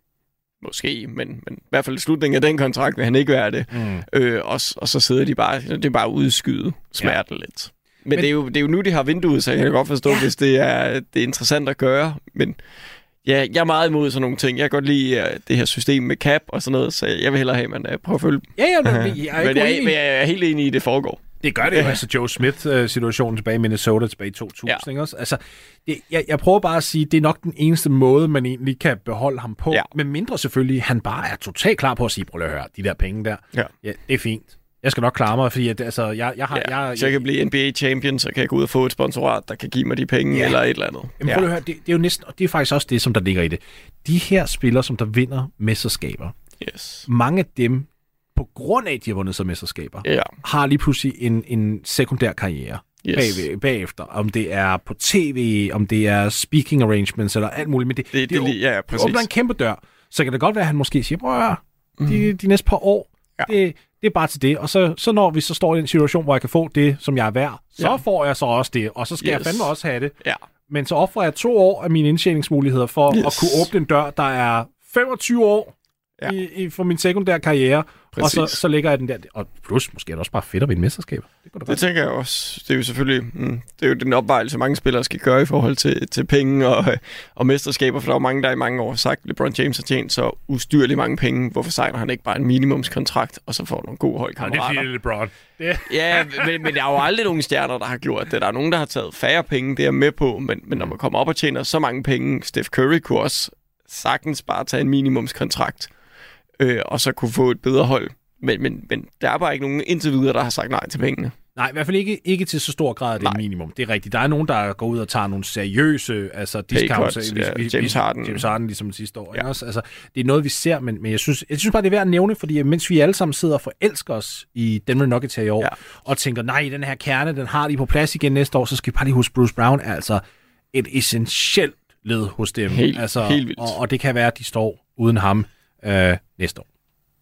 måske, men, men i hvert fald i slutningen af den kontrakt vil han ikke være det. Mm. Øh, og, og så sidder de bare, det er bare udskyde smerten ja. lidt. Men, men det, er jo, det er jo nu, de har vinduet, så jeg kan godt forstå, ja. hvis det er, det er interessant at gøre. Men ja, jeg er meget imod sådan nogle ting. Jeg kan godt lide uh, det her system med cap og sådan noget, så jeg vil hellere have, at man uh, prøver at følge.
Ja, ja, men, jeg, er
men, jeg, men jeg er helt enig i, at det foregår.
Det gør det jo. Ja. Altså Joe Smith-situationen tilbage i Minnesota tilbage i to tusind. Ja. Ikke også? Altså, det, jeg, jeg prøver bare at sige, det er nok den eneste måde, man egentlig kan beholde ham på. Ja. Men mindre selvfølgelig, han bare er totalt klar på at sige, prøv at høre, de der penge der, ja. Ja, det er fint. Jeg skal nok klare mig, fordi at, altså, jeg, jeg har... Ja, jeg,
så jeg kan blive N B A champion, så kan jeg gå ud og få et sponsorat, der kan give mig de penge, ja. eller et eller andet.
Jamen, prøv at høre, det, det er jo næsten, og det er faktisk også det, som der ligger i det. De her spillere, som der vinder mesterskaber,
yes.
mange af dem, på grund af, at de har vundet sig mesterskaber,
ja.
har lige pludselig en, en sekundær karriere
yes.
bag, bagefter. Om det er på tv, om det er speaking arrangements, eller alt muligt. Men det,
det, det, det, ja, præcis.
det åbner en kæmpe dør. Så kan det godt være, at han måske siger, prøv at høre, mm. de, de næste par år, ja. det, det er bare til det. Og så, så når vi så står i en situation, hvor jeg kan få det, som jeg er værd, så ja. får jeg så også det. Og så skal yes. jeg fandme også have det.
Ja.
Men så offrer jeg to år af mine indtjeningsmuligheder for yes. at kunne åbne en dør, der er femogtyve år ja. i, i, for min sekundære karriere. Præcis. Og så, så lægger jeg den der. Og plus, måske er det også bare fedt at vinde mesterskaber. Det, det,
det tænker jeg også. Det er jo selvfølgelig mm, det er jo den opvejelse, mange spillere skal gøre i forhold til, til penge og, og mesterskaber. For der er jo mange, der i mange år har sagt, at LeBron James har tjent så ustyrligt mange penge. Hvorfor signer han ikke bare en minimumskontrakt, og så får nogle gode holdkammerater?
Ja, det er fint, LeBron. Det.
Ja, men, men der er jo aldrig nogen stjerner, der har gjort det. Der er nogen, der har taget færre penge, det er med på. Men, men når man kommer op og tjener så mange penge, Steph Curry kunne også sagtens bare tage en minimumskontrakt, øh, og så kunne få et bedre hold. Men, men, men der er bare ikke nogen indtil videre, der har sagt nej til pengene.
Nej, i hvert fald ikke, ikke til så stor grad, det er minimum. Det er rigtigt. Der er nogen, der går ud og tager nogle seriøse altså discounts.
Cuts, ja, vi, James Harden.
James Harden, ligesom sidste år. Ja. Også? Altså, det er noget, vi ser, men, men jeg, synes, jeg synes bare, det er værd at nævne, fordi mens vi alle sammen sidder og forelsker os i Denver Nuggets her i år, ja. og tænker, nej, den her kerne, den har de på plads igen næste år, så skal vi bare lige huske, Bruce Brown er altså et essentielt led hos dem.
Helt,
altså,
helt vildt.
Og, og det kan være, at de står uden ham øh, næste år.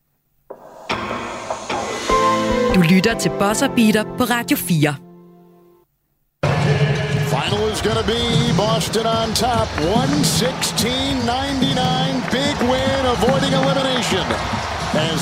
Du lytter til Buzzer Beater på Radio fire.
Final is going to be Boston on top, one sixteen ninety-nine. Big win, avoiding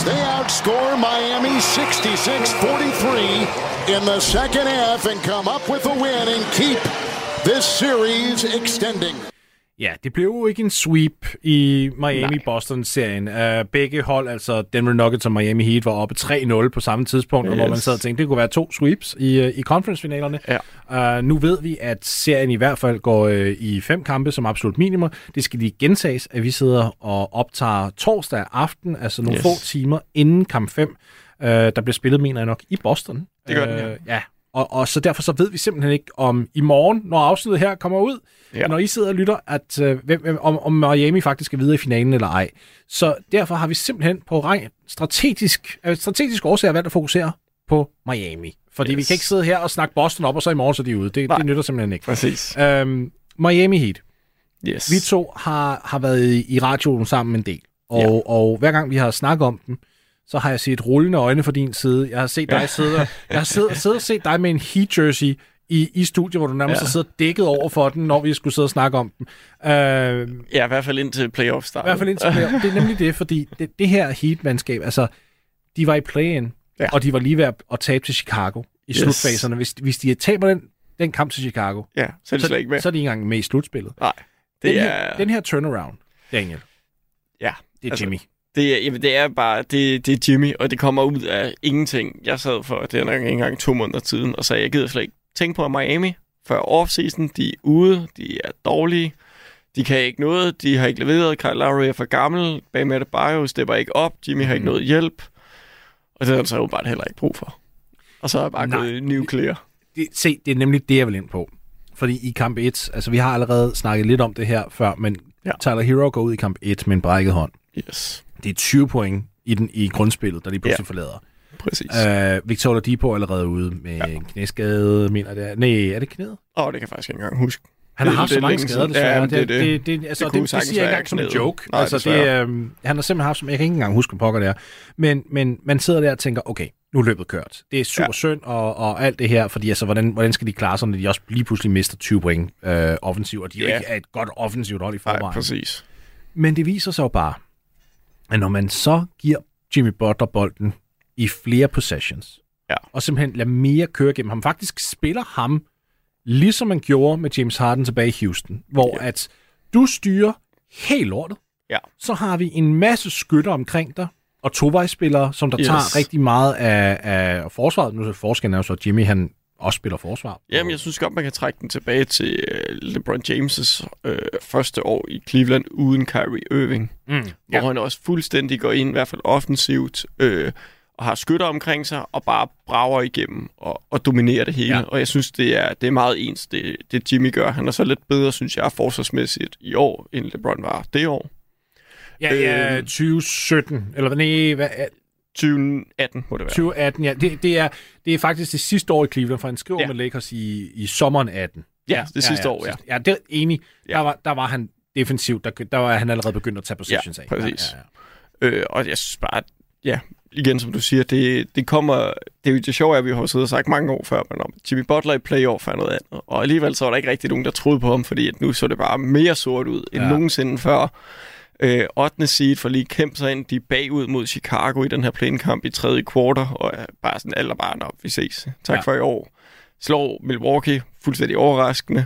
They outscore Miami sixty-six forty-three in the second half and come up with a win and keep this series extending.
Ja, det blev jo ikke en sweep i Miami-Boston-serien. Uh, begge hold, altså Denver Nuggets og Miami Heat, var oppe tre nul på samme tidspunkt, yes. hvor man sad og tænkte, det kunne være to sweeps i, uh, i conference-finalerne. Ja. Uh, nu ved vi, at serien i hvert fald går uh, i fem kampe som absolut minimum. Det skal lige gentages, at vi sidder og optager torsdag aften, altså nogle yes. få timer inden kamp fem. Uh, der bliver spillet, mener jeg nok, i Boston.
Det gør uh, den, ja.
ja. Og, og så derfor så ved vi simpelthen ikke, om i morgen, når afsnittet her kommer ud, ja. når I sidder og lytter, at, øh, hvem, om, om Miami faktisk er videre i finalen eller ej. Så derfor har vi simpelthen på ren strategisk, øh, strategisk årsager valgt at fokusere på Miami. Fordi yes. vi kan ikke sidde her og snakke Boston op, og så i morgen så de ude. Det, det nytter simpelthen ikke.
Præcis.
Øhm, Miami Heat.
Yes.
Vi to har, har været i, i radioen sammen en del. Og, ja. og hver gang vi har snakket om dem, så har jeg set rullende øjne fra din side. Jeg har set dig sidde, jeg har siddet, siddet og set dig med en Heat jersey i, i studiet, hvor du nærmest ja. har siddet dækket over for den, når vi skulle sidde og snakke om den. Uh,
ja, i hvert fald indtil playoff start.
I hvert fald indtil playoff. Det er nemlig det, fordi det, det her Heat-mandskab, altså, de var i play-in, ja. og de var lige ved at, at tabe til Chicago i yes. slutfaserne. Hvis, hvis de taber den, den kamp til Chicago,
ja, så, er de
så,
slet ikke med.
så er de ikke engang med i slutspillet.
Nej. Det
den,
er...
her, den her turnaround, Daniel,
ja,
det er
altså,
Jimmy.
Det er, jamen, det er bare, det, det er Jimmy, og det kommer ud af ingenting. Jeg sad for, det er nok ikke engang to måneder tiden, og sagde, jeg gider slet ikke tænke på Miami før offseason. De er ude, de er dårlige, de kan ikke noget, de har ikke leveret, Kyle Lowry er for gammel, Bam Adebayo stepper ikke op, Jimmy har ikke noget hjælp, og det er altså jo bare heller ikke brug for. Og så er jeg bare Nej, gået nuclear.
Det, se, det er nemlig det, jeg vil ind på. Fordi i kamp et, altså vi har allerede snakket lidt om det her før, men ja. Tyler Hero går ud i kamp et med en brækket hånd.
Yes.
Det er tyve point i, den, i grundspillet, der de pludselig ja. forlader.
Præcis.
Uh, Victor Oladipo er allerede ude med ja. en knæskade, mener det er. Nej, er det knæet?
Åh, oh, det kan jeg faktisk ikke engang huske.
Han har haft så mange skader, desværre.
Ja, det, det,
det, det, altså, det, det, det siger jeg ikke engang som en joke.
Nej,
altså, det, um, han har simpelthen haft, som jeg kan ikke engang huske, hvad pokker det er. Men, men man sidder der og tænker, okay, nu er løbet kørt. Det er super ja. synd og, og alt det her, fordi altså, hvordan, hvordan skal de klare sig, når de også lige pludselig mister tyve point øh, offensivt, og de ja. jo ikke er et godt offensivt hold i forvejen.
Nej, præcis.
Men det viser sig jo bare, at når man så giver Jimmy Butler bolden i flere possessions,
ja.
og simpelthen lader mere køre gennem ham, faktisk spiller ham, ligesom man gjorde med James Harden tilbage i Houston, hvor ja. at du styrer helt lortet,
ja.
så har vi en masse skytter omkring dig, og tovejsspillere, som der yes. tager rigtig meget af, af forsvaret. Nu er forskellen er så, at Jimmy han også spiller forsvar.
Jamen, jeg synes godt, man kan trække den tilbage til uh, LeBron James' uh, første år i Cleveland uden Kyrie Irving. Mm, hvor ja. han også fuldstændig går ind, i hvert fald offensivt, uh, og har skytter omkring sig, og bare brager igennem og, og dominerer det hele. Ja. Og jeg synes, det er, det er meget ens, det, det Jimmy gør. Han er så lidt bedre, synes jeg, forsvarsmæssigt i år, end LeBron var det år.
Ja, ja, tyve sytten, eller nej, hvad er
tyve atten må det være.
tyve atten, ja. Det, det, er, det er faktisk det sidste år i Cleveland, for han skriver ja. med Lakers i, i sommeren atten.
Ja, det sidste
ja, ja,
år, ja.
Ja, det er enig. Ja. Der, var, der var han defensivt, der, der var han allerede begyndt at tage positions
ja,
af.
Præcis. Ja, ja, ja. Øh, og jeg synes bare, ja, igen som du siger, det, det kommer, det er jo det sjove, at vi har siddet og sagt mange år før, men om Jimmy Butler i playoff er noget andet. Og alligevel så var der ikke rigtig nogen, der troede på ham, fordi at nu så det bare mere sort ud end ja. nogensinde før. Øh, ottende seed for lige kæmpe sig ind, de er bagud mod Chicago i den her play-in-kamp i tredje kvartal, og er bare sådan, alle bare, op, vi ses. Tak ja. for i år. Slår Milwaukee, fuldstændig overraskende.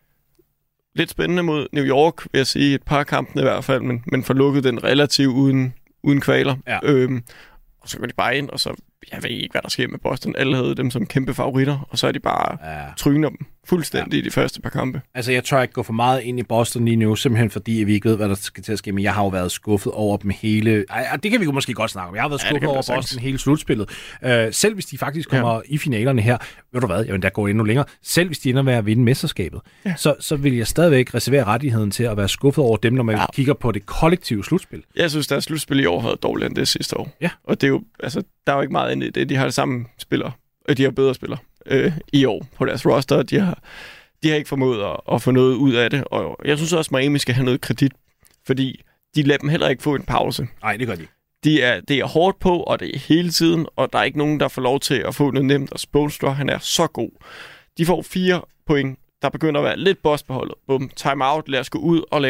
Lidt spændende mod New York, vil jeg sige, et par kampene i hvert fald, men, men får lukket den relativt uden, uden kvaler. Ja. Øhm, og så går de bare ind, og så, jeg ved ikke, hvad der sker med Boston. Alle havde dem som kæmpe favoritter, og så er de bare ja. tryner dem fuldstændig ja. i de første par kampe.
Altså, jeg tør ikke gå for meget ind i Boston lige nu, simpelthen fordi vi ikke ved, hvad der skal til at ske, men jeg har jo været skuffet over dem hele... Ej, det kan vi jo måske godt snakke om. Jeg har været skuffet ja, over Boston sagtens. hele slutspillet. Uh, selv hvis de faktisk kommer ja. i finalerne her, ved du hvad, jeg vil da gå endnu længere, selv hvis de ender med at vinde mesterskabet, ja. så, så vil jeg stadigvæk reservere rettigheden til at være skuffet over dem, når man ja. kigger på det kollektive slutspil.
Jeg synes, deres slutspil i år havde dårligere end det sidste år.
Ja.
Og det er jo, altså, der er jo ikke meget ind i det. De har det samme spillere, og de har bedre spillere øh, i år på deres roster. De har De har ikke formået at, at få noget ud af det, og jeg synes også, at Miami skal have noget kredit, fordi de lader dem heller ikke få en pause.
Nej, det gør de.
De er, det er hårdt på, og det er hele tiden, og der er ikke nogen, der får lov til at få noget nemt, og Spoelstra, han er så god. De får fire point, der begynder at være lidt boss på holdet. Bum, time out, lad os gå ud og lave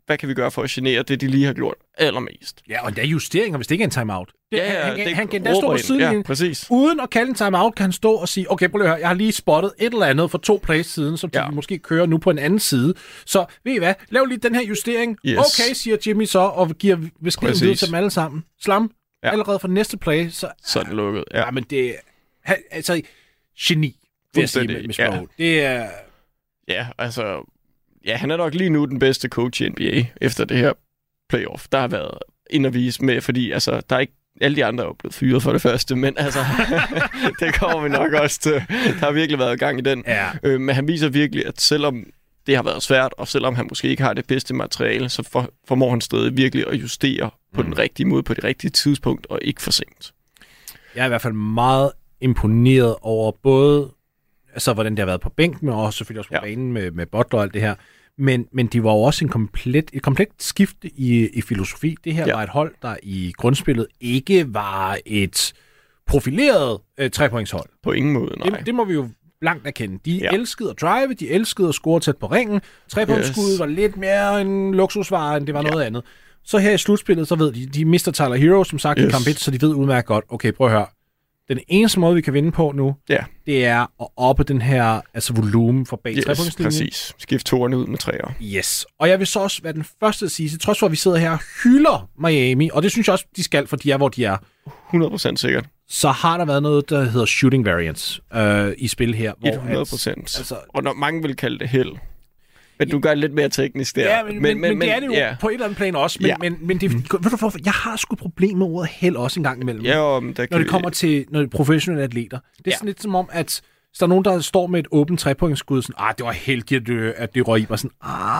hvad kan vi gøre for at genere det, de lige har gjort allermest.
Ja, og der er justeringer, hvis det ikke er en timeout. Det,
Ja, ja,
han,
det
han, han kan der stå på sidelinjen.
Ja, præcis.
Uden at kalde en timeout, kan han stå og sige, okay, prøv at høre, jeg har lige spottet et eller andet for to plays siden, som ja. de måske kører nu på en anden side. Så ved I hvad, lav lige den her justering.
Yes.
Okay, siger Jimmy så, og giver beskeden videre til dem alle sammen. Slam, ja. allerede fra næste play. Så,
så er det lukket, ja.
ja men det er, altså, geni, vil jeg sige med, med Sproul. Ja. Det er...
Ja, altså, ja, han er nok lige nu den bedste coach i N B A efter det her playoff. Der har været ind at vise med, fordi altså, der er ikke alle de andre er jo blevet fyret for det første, men altså, det kommer vi nok også til. Der har virkelig været gang i den.
Ja.
Øh, men han viser virkelig, at selvom det har været svært, og selvom han måske ikke har det bedste materiale, så for, formår han stadig virkelig at justere på mm. den rigtige måde, på det rigtige tidspunkt, og ikke for sent.
Jeg er i hvert fald meget imponeret over både, altså hvordan det har været på bænken, men også selvfølgelig også på ja. banen med, med Butler og alt det her. Men, men de var jo også en komplet, et komplet skifte i, i filosofi. Det her ja. var et hold, der i grundspillet ikke var et profileret øh, trepointshold.
På ingen måde, nej.
Det, det må vi jo langt erkende. De
ja.
elskede at drive, de elskede at score tæt på ringen. Trepointskuddet yes. var lidt mere en luksusvare, end det var ja. noget andet. Så her i slutspillet, så ved de, de mister Tyler Hero, som sagt, yes. i kamp et, så de ved udmærket godt, okay, prøv at høre. Den eneste måde, vi kan vinde på nu, ja. det er at oppe den her altså volumen for bag yes, trepointslinjen.
Præcis. Skift toerne ud med træer.
Yes. Og jeg vil så også være den første at sige, til trods for, at vi sidder her og hylder Miami, og det synes jeg også, de skal, for de er, hvor de er.
hundrede procent sikkert.
Så har der været noget, der hedder shooting variance øh, i spil her. Hvor
hundrede procent. Altså, og når mange vil kalde det held. Men du gør det lidt mere teknisk der.
Ja, men, men, men, men, men det er det jo ja. på et eller andet plan også. Men, ja. men, men det, ved du hvorfor? Jeg har sgu et problem med ordet held også en gang imellem.
Ja, om, der
når det kommer vi... til når det professionelle atleter. Det er ja. sådan lidt som om, at hvis der er nogen, der står med et åbent trepointsskud, sådan, ah, det var heldigt, at det røg i mig. Sådan,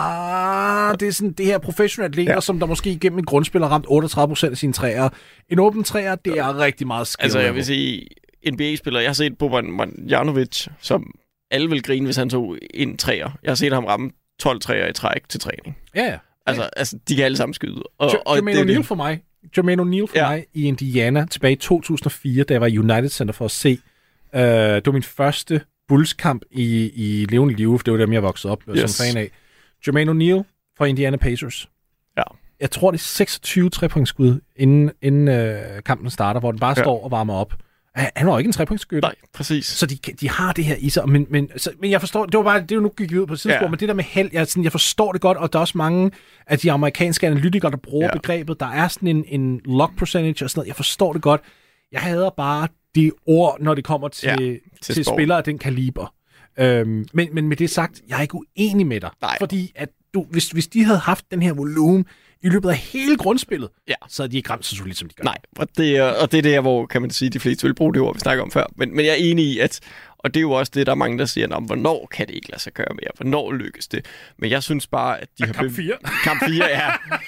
ah, det er sådan det her professionelle atleter, ja. som der måske igennem en grundspil har ramt otteogtredive procent af sine træer. En åben træer, det er rigtig meget skill.
Altså, jeg vil sige, N B A-spillere, jeg har set Boban Marjanovic, som alle vil grine, hvis han tog en træer. Jeg har set ham ramme tolv træer i træk til træning.
Ja, ja.
Altså, altså de kan alle sammen skyde. Og,
og Jermaine O'Neal for mig. Jermaine O'Neal for ja. mig i Indiana tilbage i to tusind og fire, da jeg var i United Center for at se. Uh, det var min første Bulls-kamp i, i levende liv. Det var dem, jeg voksede op yes. som fan af. Jermaine O'Neal fra Indiana Pacers.
Ja.
Jeg tror, det er seksogtyve trepointsskud, inden, inden uh, kampen starter, hvor den bare ja. står og varmer op. Han var jo ikke en trepointsskytte.
Nej, præcis.
Så de, de har det her i sig. Men, men, så, men jeg forstår, det var bare, det er jo nu gik ud på sidespor, ja. men det der med held, jeg, sådan, jeg forstår det godt, og der er også mange af de amerikanske analytikere, der bruger ja. begrebet. Der er sådan en, en luck percentage og sådan noget. Jeg forstår det godt. Jeg hader bare de ord, når det kommer til, ja, til, til spillere af den kaliber. Øhm, men, men med det sagt, jeg er ikke uenig med dig.
Nej.
Fordi at du, hvis, hvis de havde haft den her volumen i løbet af hele grundspillet,
ja.
så havde de ikke ramt så solidt, som de gør.
Nej, og det, er, og det er der, hvor kan man sige, de fleste vil bruge det ord, vi snakker om før. Men, men jeg er enig i, at, og det er jo også det, der er mange, der siger, om hvornår kan det ikke lade sig gøre mere? Hvornår lykkes det? Men jeg synes bare, at de har...
Kamp fire.
Kamp fire, ja.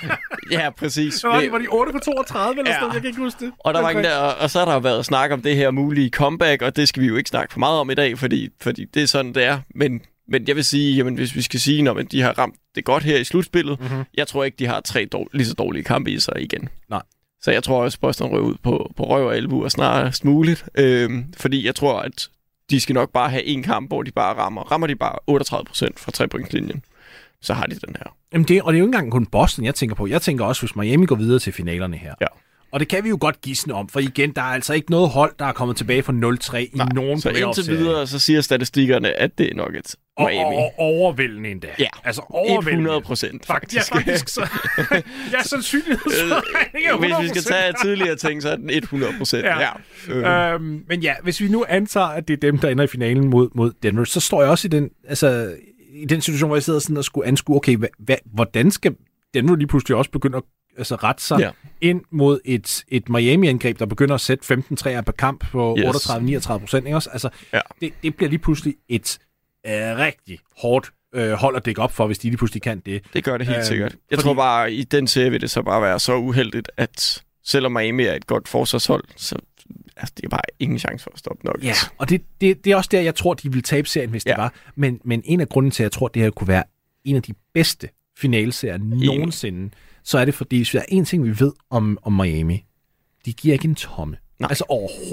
Ja, præcis.
Var de, var de otte på toogtredive eller ja. sådan noget? Jeg kan ikke huske det.
Og, der var der, og så har der været snak om det her mulige comeback, og det skal vi jo ikke snakke for meget om i dag, fordi, fordi det er sådan, det er. Men Men jeg vil sige, jamen, hvis vi skal sige, når de har ramt det godt her i slutspillet, mm-hmm. jeg tror ikke, de har tre dår- lige så dårlige kampe i sig igen.
Nej.
Så jeg tror også, at Boston røg ud på, på røv og albuer snarest muligt. Øhm, fordi jeg tror, at de skal nok bare have en kamp, hvor de bare rammer. Rammer de bare otteogtredive procent fra trepointslinjen, så har de den her.
Jamen det, og det er jo ikke engang kun Boston, jeg tænker på. Jeg tænker også, hvis Miami går videre til finalerne her.
Ja.
Og det kan vi jo godt gisne om, for igen, der er altså ikke noget hold, der er kommet tilbage fra nul tre i
Nej,
nogen
så indtil videre, så siger statistikkerne, at det er nok et Miami.
Og, og overvældende endda.
Ja,
altså overvældende.
hundrede procent faktisk.
Ja, faktisk så. Ja, sandsynlighedsregning
Hvis vi skal tage tidligere ting, så er den hundrede procent.
Ja. Ja. Øhm, men ja, hvis vi nu antager, at det er dem, der ender i finalen mod, mod Denver, så står jeg også i den, altså, i den situation, hvor jeg sidder sådan og skulle anskue, okay, hva, hva, hvordan skal Denver lige pludselig også begynde at altså rette sig ja. ind mod et, et Miami-angreb, der begynder at sætte femten træer per kamp på yes. otteogtredive til niogtredive procent. Ikke også? Altså, ja. det, det bliver lige pludselig et øh, rigtig hårdt øh, hold at dække op for, hvis de lige pludselig kan det.
Det gør det helt øh, sikkert. Jeg fordi... tror bare, i den serie vil det så bare være så uheldigt, at selvom Miami er et godt forsvarshold, så altså, det er bare ingen chance for at stoppe nok.
Ja, og det, det, det er også der, jeg tror, de ville tabe serien, hvis ja. det var. Men, men en af grunden til, at jeg tror, at det her kunne være en af de bedste finalserier nogensinde, så er det fordi, hvis der er en ting, vi ved om, om Miami, de giver ikke en tomme. Nej. Altså overhovedet.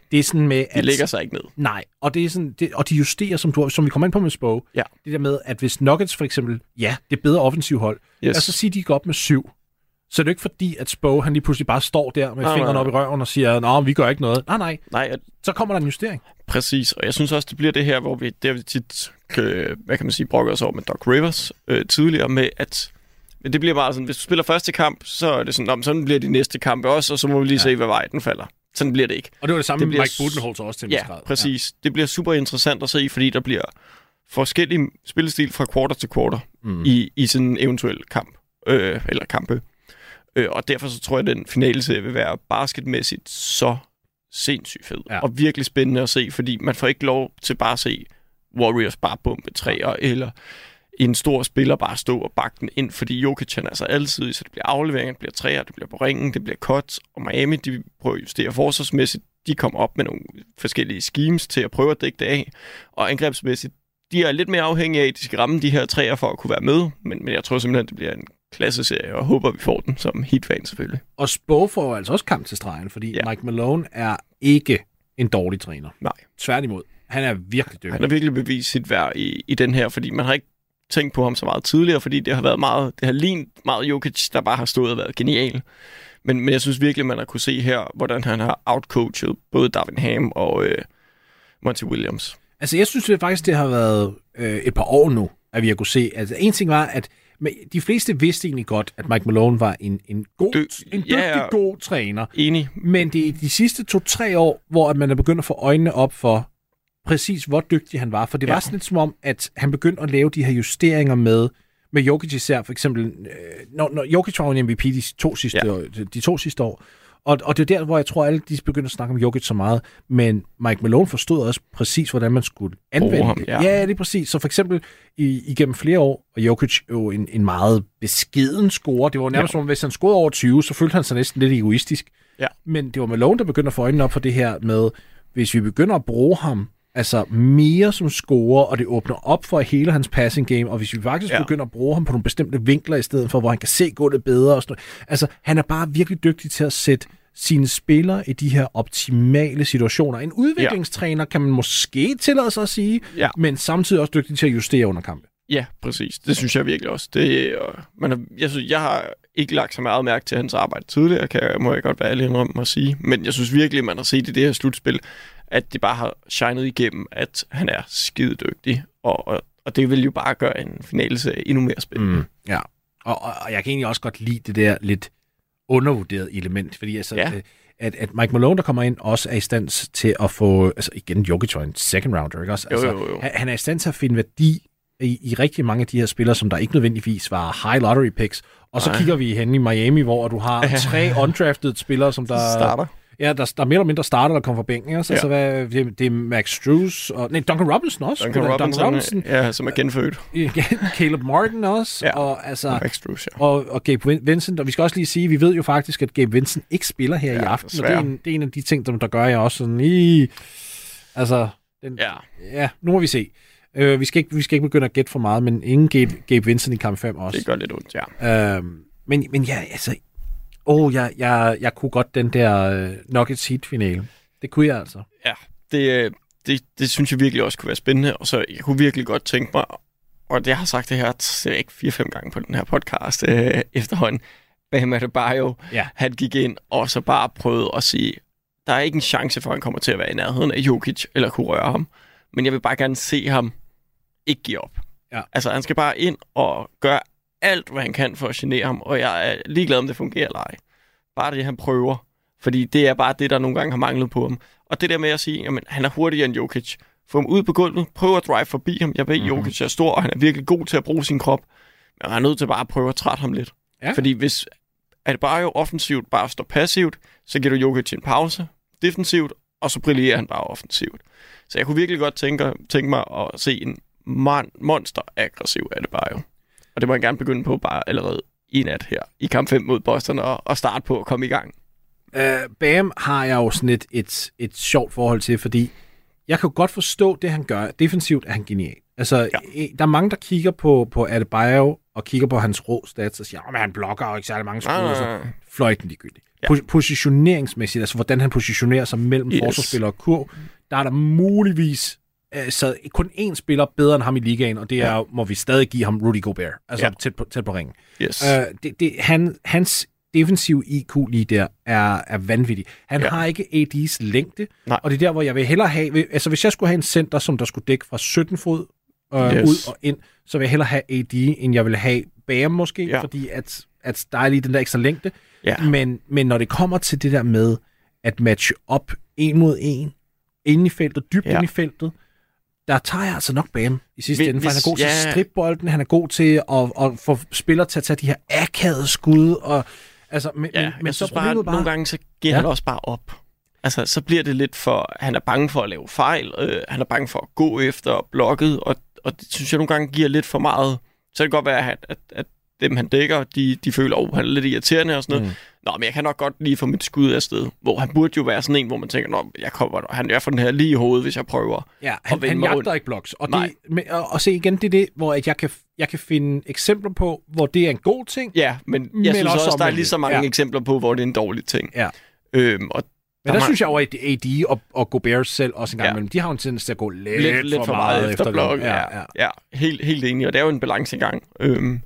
Det er sådan med, at...
De lægger sig ikke ned.
Nej, og, det er sådan, det, og de justerer, som, du, som vi kommer ind på med Spo.
Ja.
Det der med, at hvis Nuggets for eksempel, ja, det er bedre offensiv hold, yes. altså sige, de går op med syv. Så det er jo ikke fordi, at Spo, han lige pludselig bare står der med nej, fingrene nej, nej. op i røven og siger, nå, vi gør ikke noget. Nej, nej. nej at... Så kommer der en justering.
Præcis, og jeg synes også, det bliver det her, hvor vi, der vi tit, øh, hvad kan man sige, brokker os over med Doc Rivers øh, tidligere med, at men det bliver bare sådan, hvis du spiller første kamp, så er det sådan, sådan bliver de næste kampe også, og så må vi lige ja. se, hvad vej den falder. Sådan bliver det ikke.
Og det var det samme det med Mike Budenholzer også til en
ja, grad. Præcis. Ja. Det bliver super interessant at se, fordi der bliver forskellige spillestil fra quarter til quarter mm. i, i sådan en eventuel kamp, øh, eller kampe. Øh, og derfor så tror jeg, at den finale vil være basketmæssigt så sindssygt fed. Ja. Og virkelig spændende at se, fordi man får ikke lov til bare at se Warriors bare bombe træer, eller en stor spiller bare stå og bakke den ind, fordi Jokic han er altså altid, så det bliver afleveringer, det bliver træer, det bliver på ringen, det bliver cuts, og Miami, de prøver at justere forsvarsmæssigt, de kommer op med nogle forskellige schemes til at prøve at dække det af, og angrebsmæssigt, de er lidt mere afhængige af, at de skal ramme de her træer for at kunne være med, men, men jeg tror simpelthen, det bliver en klasseserie, og håber, vi får den som Heat-fan selvfølgelig.
Og Spo får altså også kamp til stregen, fordi ja. Mike Malone er ikke en dårlig træner.
Nej.
Tværtimod. Han er virkelig dygtig.
Han har virkelig bevist sit værd i, i den her, fordi man har ikke tænkt på ham så meget tidligere, fordi det har været meget, det har lignet meget Jokic, der bare har stået og været genial. Men, men jeg synes virkelig, man har kunne se her, hvordan han har outcoachet både Darvin Ham og øh, Monty Williams. Altså, jeg synes det faktisk, det har været øh, et par år nu, at vi har kunne se. Altså, en ting var, at de fleste vidste egentlig godt, at Mike Malone var en, en, god, Dy- en dygtig, ja, god træner. Enig. Men det er de sidste to-tre år, hvor man er begyndt at få øjnene op for præcis, hvor dygtig han var. For det ja. var sådan lidt som om, at han begyndte at lave de her justeringer med, med Jokic især. For eksempel, øh, når, når Jokic var en M V P de to sidste, ja. år, de to sidste år. Og, og det er der, hvor jeg tror, at alle de begyndte at snakke om Jokic så meget. Men Mike Malone forstod også præcis, hvordan man skulle anvende ham, det. Ja. ja, det er præcis. Så for eksempel i, igennem flere år, og Jokic jo en, en meget beskeden scorer. Det var nærmest som, ja. hvis han scorede over tyve, så følte han sig næsten lidt egoistisk. Ja. Men det var Malone, der begyndte at få øjnene op for det her med, hvis vi begynder at bruge ham altså mere som scorer, og det åbner op for hele hans passing game, og hvis vi faktisk ja. begynder at bruge ham på nogle bestemte vinkler i stedet for, hvor han kan se gulvet bedre. Og sådan noget. Altså, han er bare virkelig dygtig til at sætte sine spillere i de her optimale situationer. En udviklingstræner ja. kan man måske tillade sig at sige, ja. men samtidig også dygtig til at justere under kampe. Ja, præcis. Det synes jeg virkelig også. Det, øh, man, jeg, synes, jeg har ikke lagt så meget mærke til hans arbejde tidligere, kan jeg, må jeg godt være ærlig indrømme at sige, men jeg synes virkelig, man har set i det her slutspil, at det bare har shined igennem, at han er skide dygtig, og, og, og det vil jo bare gøre en finaleserie endnu mere spændende. Mm, ja, og, og, og jeg kan egentlig også godt lide det der lidt undervurderede element, fordi altså, ja. at, at Mike Malone, der kommer ind, også er i stand til at få, altså igen, Jokic var en second rounder, ikke også? Altså, jo, jo, jo. Han, han er i stand til at finde værdi i, i rigtig mange af de her spillere, som der ikke nødvendigvis var high lottery picks, og så Ej. kigger vi hen i Miami, hvor du har tre undrafted spillere, som der starter. Ja, der, der mere eller mindre starter, der kommer fra bænken. Altså, ja. altså hvad, det, det er Max Strus, og nej, Duncan Robinson også. Duncan Robinson, Duncan Robinson, ja, som er genfødt. Caleb Martin også. Ja. Og, altså, Max Strus, ja. og, og Gabe Vincent. Og vi skal også lige sige, vi ved jo faktisk, at Gabe Vincent ikke spiller her ja, i aften. Og det er, en, det er en af de ting, der, der gør jeg også sådan i... Altså, den, ja. ja, nu må vi se. Uh, vi, skal ikke, vi skal ikke begynde at gætte for meget, men ingen Gabe, Gabe Vincent i kamp fem også. Det gør lidt ondt, ja. Uh, men, men ja, altså... Åh, oh, jeg, jeg, jeg kunne godt den der uh, Nuggets Heat-finale. Det kunne jeg altså. Ja, det, det, det synes jeg virkelig også kunne være spændende, og så jeg kunne virkelig godt tænke mig, og det jeg har sagt det her, det er ikke fire-fem gange på den her podcast øh, efterhånden, Bam Adebayo, ja. han gik ind og så bare prøvede at sige, der er ikke en chance for, at han kommer til at være i nærheden af Jokic, eller kunne røre ham, men jeg vil bare gerne se ham ikke give op. Ja. Altså, han skal bare ind og gøre alt, hvad han kan for at genere ham, og jeg er ligeglad, om det fungerer eller ej. Bare det, han prøver. Fordi det er bare det, der nogle gange har manglet på ham. Og det der med at sige, jamen, han er hurtigere end Jokic. Få ham ud på gulvet, prøv at drive forbi ham. Jeg ved, mm-hmm. Jokic er stor, og han er virkelig god til at bruge sin krop. Men han er nødt til bare at prøve at trætte ham lidt. Ja. Fordi hvis at bare jo offensivt bare står passivt, så giver du Jokic en pause defensivt, og så brillerer han bare offensivt. Så jeg kunne virkelig godt tænke, tænke mig at se en man, monster-aggressiv Adebayo. Og det må jeg gerne begynde på bare allerede i nat her i kamp fem mod Boston og, og starte på at komme i gang. Uh, Bam har jeg jo sådan et, et, et sjovt forhold til, fordi jeg kan jo godt forstå det, han gør. Defensivt er han genial. Altså, ja. Der er mange, der kigger på, på Adebayo og kigger på hans rå stats og siger, at han blokker og ikke særlig mange skud, og så fløjten ligegyldigt.
ja. positioneringsmæssigt, altså hvordan han positionerer sig mellem yes. forsvarsspiller og kurv, der er der muligvis så kun én spiller bedre end ham i ligaen, og det er, ja. må vi stadig give ham Rudy Gobert, altså ja. tæt, på, tæt på ringen.
Yes.
Uh, det, det, han, hans defensive I Q lige der er, er vanvittig. Han ja. har ikke A D's længde, Nej. og det er der, hvor jeg vil hellere have, altså hvis jeg skulle have en center, som der skulle dække fra sytten fod uh, yes. ud og ind, så vil jeg hellere have A D, end jeg vil have Bam måske, ja. fordi at, at der er lige den der ekstra længde. Ja. Men, men når det kommer til det der med at matche op en mod en, inde i feltet, dybt ja. inde i feltet, der tager jeg altså nok Bam i sidste ende, for han er god ja. til at strippe bolden, han er god til at, at få spillere til at tage de her akavede skud, og altså, men,
ja,
men, men
jeg
så
synes bare,
bare,
nogle gange så giver ja. han også bare op. Altså, så bliver det lidt for, han er bange for at lave fejl, øh, han er bange for at gå efter blokket, og, og det synes jeg nogle gange giver lidt for meget. Så kan det godt være, at, at, at dem han dækker, de, de føler, at oh, han er lidt irriterende og sådan noget. Mm. Nå, men jeg kan nok godt lige få mit skud afsted. Hvor han burde jo være sådan en, hvor man tænker, nå, jeg kommer, han er for den her lige i hovedet, hvis jeg prøver.
Ja, han, han jagter rundt. Ikke bloks. Og, det, med, og, og se igen, det er det, hvor jeg kan, jeg kan finde eksempler på, hvor det er en god ting.
Ja, men jeg men synes også, også der er lige så mange ja. eksempler på, hvor det er en dårlig ting.
Ja.
Øhm, og
men der, der synes jeg over, at A D og, og Gobert selv også en gang ja. imellem, de har jo en tendens til at gå lidt, lidt, lidt for, for meget, meget efter blok.
Ja, ja. ja, helt, helt enig, og det er jo en balancegang. Øhm,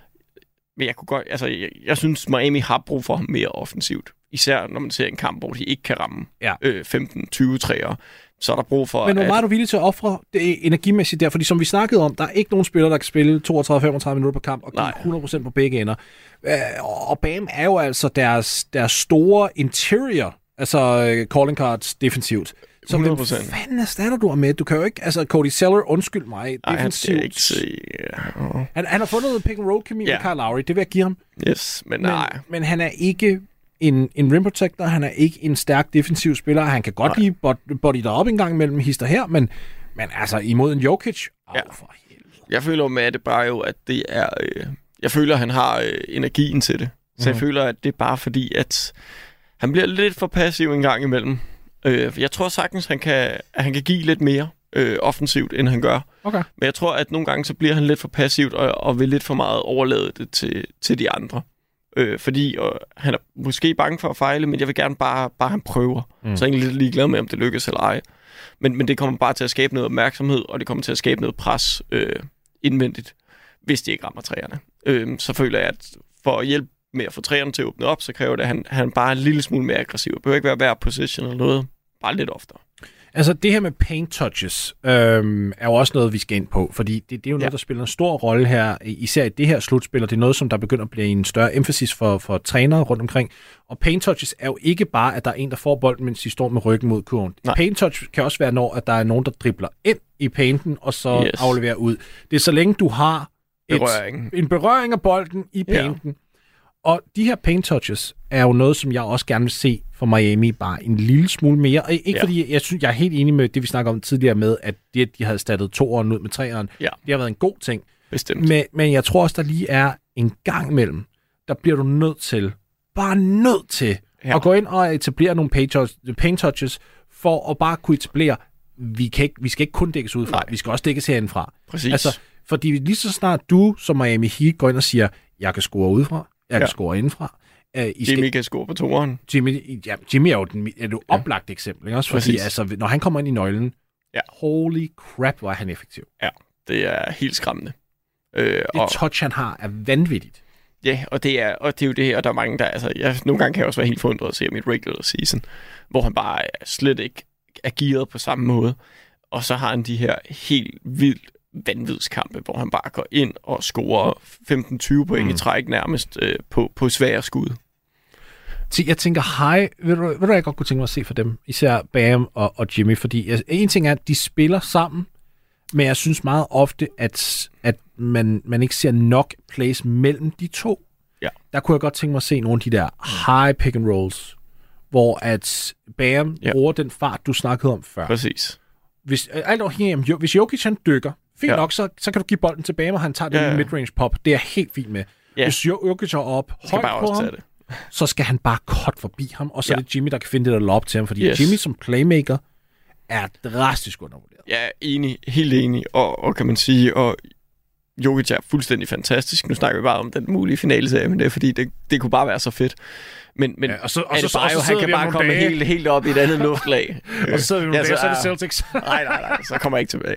Men jeg kunne godt, altså, jeg, jeg synes, Miami har brug for ham mere offensivt. Især når man ser en kamp, hvor de ikke kan ramme ja. øh, femten tyve træer. Så er der brug for...
Men hvor meget er du villig til at ofre det energimæssigt der? Fordi som vi snakkede om, der er ikke nogen spiller, der kan spille toogtredive til femogtredive minutter på kamp og give hundrede procent på begge ender. Øh, og Bam er jo altså deres, deres store interior, altså uh, calling cards defensivt. Så hvem fanden erstatter du ham med? Du kan jo ikke... Altså, Cody Zeller, undskyld mig,
Ej,
defensivt.
Han, ikke se, yeah.
han, han har fundet noget pick-and-roll-kemi yeah. med Kyle Lowry, det vil jeg give ham.
Yes, men nej.
Men, men han er ikke en, en rim protector, han er ikke en stærk defensiv spiller. Han kan godt nej. lige body dig op en gang mellem hister her, men, men altså imod en Jokic...
Ja. Oh, for helvede. Jeg føler med det bare jo, at det er... Øh, jeg føler, at han har øh, energien til det. Så mm. jeg føler, at det er bare fordi, at han bliver lidt for passiv en gang imellem. Øh, jeg tror sagtens, han kan, at han kan give lidt mere øh, offensivt, end han gør.
Okay.
Men jeg tror, at nogle gange så bliver han lidt for passivt, og, og vil lidt for meget overlade det til, til de andre. Øh, fordi og, han er måske bange for at fejle, men jeg vil gerne bare, bare han prøver. Mm. Så jeg er egentlig lidt ligeglad med, om det lykkes eller ej. Men, men det kommer bare til at skabe noget opmærksomhed, og det kommer til at skabe noget pres øh, indvendigt, hvis de ikke rammer træerne. Øh, så føler jeg, at for at hjælpe med at få træerne til at åbne op, så kræver det, at han, han bare er en lille smule mere aggressiv. Det behøver ikke være hver position eller noget. Bare lidt oftere.
Altså, det her med paint touches øhm, er jo også noget, vi skal ind på, fordi det, det er jo noget, ja. der spiller en stor rolle her, især i det her slutspil, og det er noget, som der begynder at blive en større emphasis for, for trænere rundt omkring. Og paint touches er jo ikke bare, at der er en, der får bolden, mens de står med ryggen mod kurven. Nej. Paint touch kan også være, når at der er nogen, der dribler ind i painten, og så yes. afleverer ud. Det er så længe, du har et, berøring. en berøring af bolden i painten. Ja. Og de her paint touches er jo noget, som jeg også gerne vil se for Miami bare en lille smule mere. Og ikke ja. fordi, jeg synes, jeg er helt enig med det, vi snakker om tidligere med, at det, at de havde startet toeren ud med treeren,
ja.
det har været en god ting.
Bestemt.
Men, men jeg tror også, der lige er en gang imellem, der bliver du nødt til, bare nødt til, ja. at gå ind og etablere nogle paint touches, paint touches for at bare kunne etablere, vi, kan ikke, vi skal ikke kun dækkes udefra, Nej. vi skal også dækkes herindefra.
Præcis.
Altså, fordi lige så snart du, som Miami Heat, går ind og siger, jeg kan score udefra, jeg kan ja. score indenfra. Uh, I
Jimmy skal... kan score på toeren.
Jimmy, ja, Jimmy er jo den, er jo ja. oplagt eksempel, ikke? Også fordi altså, når han kommer ind i nøglen,
ja.
holy crap, hvor er han effektiv.
Ja, det er helt skræmmende.
Øh, det og... touch, han har, er vanvittigt.
Ja, og det er, og det er jo det her, og der er mange, der... Altså, jeg, nogle gange kan jeg også være helt forundret at se mit regular season, hvor han bare slet ikke er gearet på samme måde. Og så har han de her helt vildt vanvidskampe, hvor han bare går ind og scorer femten tyve point mm. i træk nærmest øh, på, på svære skud.
Jeg tænker, hej, ved du, ved du, jeg godt kunne tænke mig at se for dem, især Bam og, og Jimmy, fordi altså, en ting er, at de spiller sammen, men jeg synes meget ofte, at, at man, man ikke ser nok plays mellem de to.
Ja.
Der kunne jeg godt tænke mig at se nogle af de der high pick and rolls, hvor at Bam ja. bruger den fart, du snakkede om før.
Præcis.
Hvis, alt afhængig, hvis Jokic han dykker, fint ja. nok, så, så kan du give bolden til Bam, og han tager den ja, ja. midrange pop. Det er helt fint med. Ja. Hvis Jokic er op højt på ham, så skal han bare cut forbi ham, og så ja. er det Jimmy, der kan finde det der lob til ham, fordi yes. Jimmy som playmaker er drastisk undervurderet.
Ja, enig. Helt enig. Og, og kan man sige, og Jokic er fuldstændig fantastisk. Nu snakker vi bare om den mulige finaleserie, men det er fordi, det, det kunne bare være så fedt. Men, men
ja, og så, og
så,
så,
bare,
og så
han kan bare komme
dage.
helt, helt op i et andet luftlag.
Og så sidder vi nogle ja, dage, så er det Celtics.
nej, nej, nej, så kommer jeg ikke tilbage.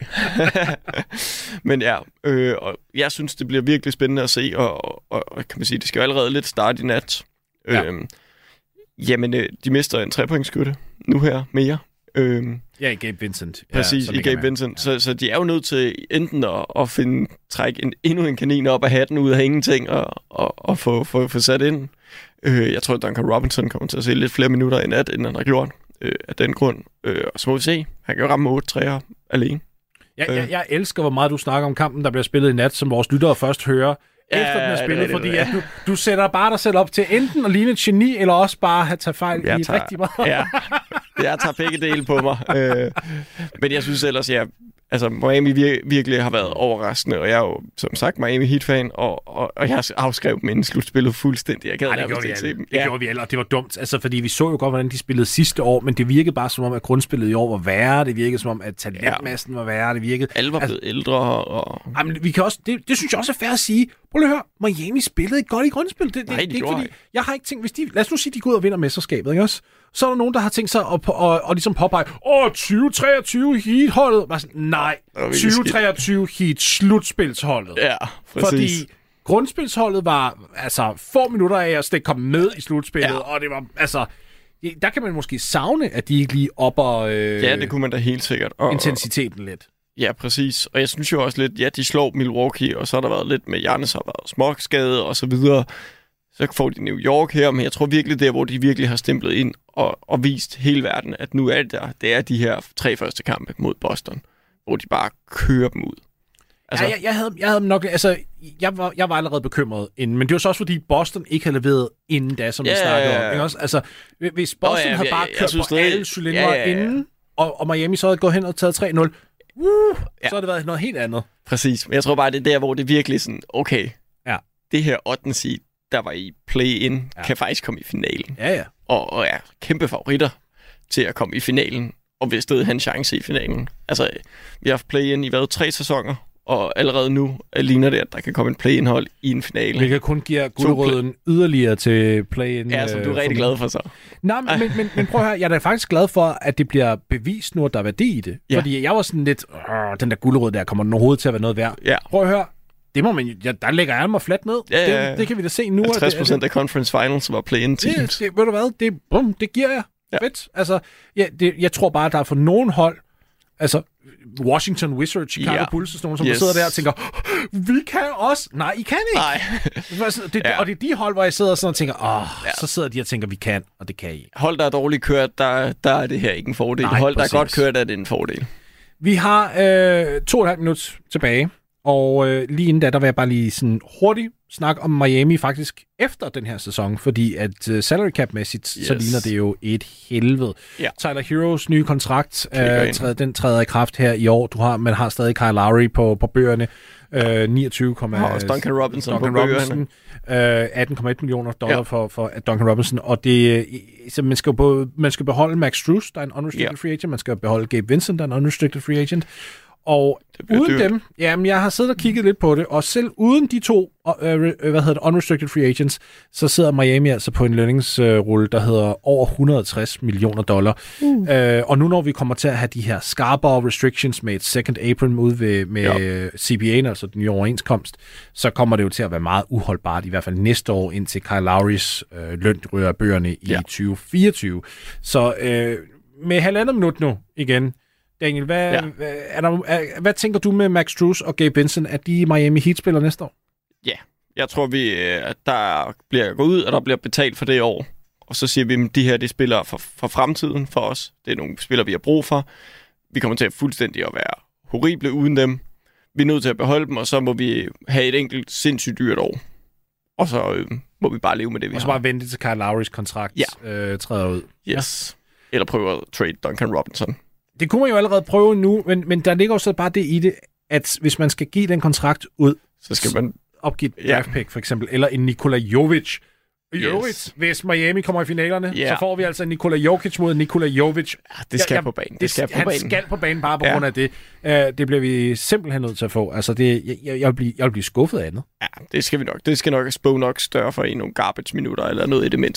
Men ja, øh, og jeg synes, det bliver virkelig spændende at se, og, og, og kan man sige, det skal jo allerede lidt starte i nat. Ja. Øhm, jamen, øh, de mister en trepointsskytte nu her mere. Øhm,
ja, i Gabe Vincent.
Præcis,
ja,
i Gabe Vincent. Ja. Så, så de er jo nødt til enten at, at finde, trække en, endnu en kanin op af hatten ud af ingenting og, og, og få, få, få sat ind. Øh, jeg tror, at Duncan Robinson kommer til at se lidt flere minutter i nat, end han har gjort øh, af den grund. Øh, og så må vi se. Han kan jo ramme otte træer alene.
Ja, øh. jeg, jeg elsker, hvor meget du snakker om kampen, der bliver spillet i nat, som vores lyttere først hører.
Ja,
efter den er spillet,
det, det,
fordi
det,
at du, du sætter bare dig selv op til enten at ligne et geni, eller også bare at tage fejl
jeg
i
tager,
rigtig meget.
Ja, jeg tager begge dele på mig. Øh, men jeg synes ellers, ja, altså Miami vir- virkelig har været overraskende, og jeg er jo som sagt Miami Heat-fan, og, og, og jeg afskrev dem inden slutspillet fuldstændig. Jeg gad
Ej, det gjorde vi
ikke se
alle.
dem.
Det
Ja.
gjorde vi alle, og det var dumt, altså, fordi vi så jo godt, hvordan de spillede sidste år, men det virkede bare som om, at grundspillet i år var værre, det virkede som om, at talentmassen var værre, det virkede...
Alle var blevet altså, ældre, og...
Jamen, vi kan også, det, det synes jeg også er fair at sige. Prøv lige at høre, Miami spillede ikke godt i grundspil. Det, det,
Nej,
det,
de
det er ikke
gjorde
fordi, jeg har ikke tænkt, hvis de, lad os nu sige, de går ud og vinder mesterskabet, ikke også? Så er der nogen, der har tænkt sig at, at, at, at ligesom påpege, åh, tyve treogtyve Heat-holdet. Bare sådan, nej, tyve treogtyve Heat slutspilsholdet.
Ja, præcis.
Fordi grundspilsholdet var altså få minutter af at stikke komme med i slutspillet, ja. Og det var, altså, der kan man måske savne, at de ikke lige opper øh,
ja, det kunne man da helt sikkert. Og,
intensiteten lidt.
Ja, præcis. Og jeg synes jo også lidt, ja, de slår Milwaukee, og så har der været lidt med Giannis har været småskade og så videre. Så får de New York her, men jeg tror virkelig, det er, hvor de virkelig har stemplet ind og, og vist hele verden, at nu er det der. Det er de her tre første kampe mod Boston, hvor de bare kører dem ud.
Altså, ja, jeg, jeg, havde, jeg havde nok... Altså, jeg var, jeg var allerede bekymret inden, men det var så også, fordi Boston ikke havde leveret inden da, som vi yeah, snakkede om. Ikke også? Altså, hvis Boston oh, ja, havde bare jeg, jeg, kørt jeg på det, alle cylindre ja, ja, ja. inden, og, og Miami så havde gået hen og taget tre nul, uh, ja. så havde det været noget helt andet.
Præcis, men jeg tror bare, det er der, hvor det virkelig sådan, okay,
ja.
det her ottende seed, der var i play-in, ja. kan faktisk komme i finalen.
Ja, ja.
Og, og er kæmpe favoritter til at komme i finalen, og vil stadig have en chance i finalen. Altså, vi har haft play-in i hvad, tre sæsoner, og allerede nu ligner det, at der kan komme en play-in-hold i en finale.
Vi kan kun give guldrøden play- yderligere til play-in.
Ja, som du er rigtig glad for så.
Nej, men, men, men, men prøv at høre, jeg er da faktisk glad for, at det bliver bevist nu, at der er værdi i det. Ja. Fordi jeg var sådan lidt, den der guldrød der, kommer den overhovedet til at være noget værd?
Ja.
Prøv at høre, det må man, ja, der lægger jeg mig fladt ned.
Ja, ja, ja.
Det, det kan vi da se nu.
halvtreds procent af Conference Finals var play-in teams.
Det, det, ved du hvad, det, bum, det giver jeg. Ja. Fedt. Altså, ja, det, jeg tror bare, at der er for nogen hold, altså Washington Wizards, Chicago yeah. Bulls, sådan nogle, som yes. sidder der og tænker, vi kan også. Nej, I kan ikke.
Nej.
det,
ja.
Og det er de hold, hvor jeg sidder sådan og tænker, åh, ja. så sidder de og tænker, vi kan, og det kan I.
Hold, der er dårligt kørt, der, der er det her ikke en fordel.
Nej,
hold,
præcis.
der er godt kørt, er det en fordel.
Vi har øh, to og et halvt minut tilbage, og øh, lige inden da, der vil jeg bare lige sådan hurtigt snakke om Miami faktisk efter den her sæson, fordi at uh, salary cap-mæssigt, yes. så ligner det jo et helvede.
Ja.
Tyler Heroes nye kontrakt, øh, træder, den træder i kraft her i år. Du har, man har stadig Kyle Lowry på, på bøgerne. Øh, niogtyve komma
Og Duncan Robinson
Duncan
på
Robinson, bøgerne. Øh, atten komma et millioner dollar ja. for, for Duncan Robinson. Og det, så man, skal både, man skal beholde Max Strus, der er en unrestricted ja. free agent. Man skal beholde Gabe Vincent, der er en unrestricted free agent. Og uden dyrt. dem, jamen jeg har siddet og kigget lidt på det, og selv uden de to, øh, hvad hedder det, unrestricted free agents, så sidder Miami altså på en lønningsrulle, der hedder over et hundrede og tres millioner dollar. Uh. Øh, og nu når vi kommer til at have de her skarpere restrictions med et second apron ude ved, med ja. C B A'en, altså den nye overenskomst, så kommer det jo til at være meget uholdbart, i hvert fald næste år, indtil Kyle Lowrys øh, løn rører bøgerne i ja. tyve fireogtyve. Så øh, med halvandet minut nu igen, Daniel, hvad, ja. er der, er, hvad tænker du med Max Strus og Gabe Vincent? Er de Miami Heat-spillere næste år?
Ja, jeg tror, vi, at der bliver gået ud, og der bliver betalt for det år. Og så siger vi, at de her de spiller for, for fremtiden for os. Det er nogle spillere, vi har brug for. Vi kommer til at fuldstændig at være horrible uden dem. Vi er nødt til at beholde dem, og så må vi have et enkelt sindssygt dyrt år. Og så øh, må vi bare leve med det, vi har.
Og så bare vente til Kyle Lowrys kontrakt ja. øh, træder ud.
Yes. Ja. Eller prøve at trade Duncan Robinson.
Det kunne man jo allerede prøve nu, men, men der ligger jo så bare det i det, at hvis man skal give den kontrakt ud,
så skal man
opgive et draft pick for eksempel, eller en Nikola Jovic. Jovic, yes. Hvis Miami kommer i finalerne, yeah. så får vi altså Nikola Jokic mod Nikola Jovic.
Ja, det skal jeg, på banen. Det,
det
skal på
han
banen.
skal på banen bare på
ja.
grund af det. Uh, det bliver vi simpelthen nødt til at få. Altså, det, jeg, jeg, jeg, vil blive, jeg vil blive skuffet af andet.
Ja, det skal vi nok. Det skal nok Spo nok større for i nogle garbage-minutter, eller noget i det mindste.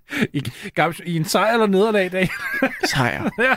I, Gabs, I en sejr eller nederlag i dag?
Sejr.
Ja.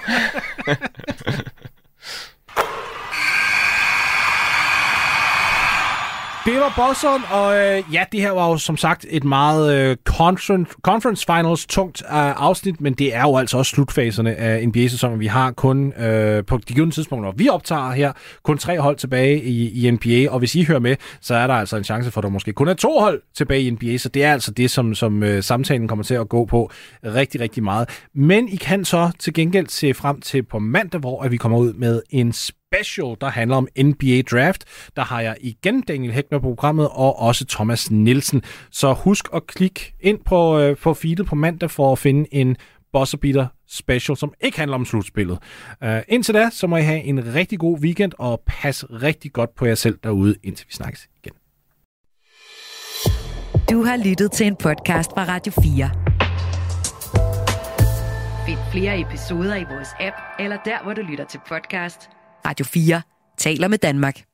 Det var Bosseren, og øh, ja, det her var jo som sagt et meget øh, conference, conference finals tungt øh, afsnit, men det er jo altså også slutfaserne af N B A-sæsonen. Vi har kun øh, på de givne tidspunkter, vi optager her, kun tre hold tilbage i, i N B A, og hvis I hører med, så er der altså en chance for, at der måske kun er to hold tilbage i N B A, så det er altså det, som, som øh, samtalen kommer til at gå på rigtig, rigtig meget. Men I kan så til gengæld se frem til på mandag, hvor at vi kommer ud med en special, der handler om N B A Draft. Der har jeg igen Daniel Hæk med på programmet, og også Thomas Nielsen. Så husk at klikke ind på, øh, på feedet på mandag for at finde en Buzzer Beater special, som ikke handler om slutspillet. Uh, indtil da, så må I have en rigtig god weekend, og pas rigtig godt på jer selv derude, indtil vi snakkes igen.
Du har lyttet til en podcast fra Radio fire. Find flere episoder i vores app, eller der, hvor du lytter til podcast. Radio fire taler med Danmark.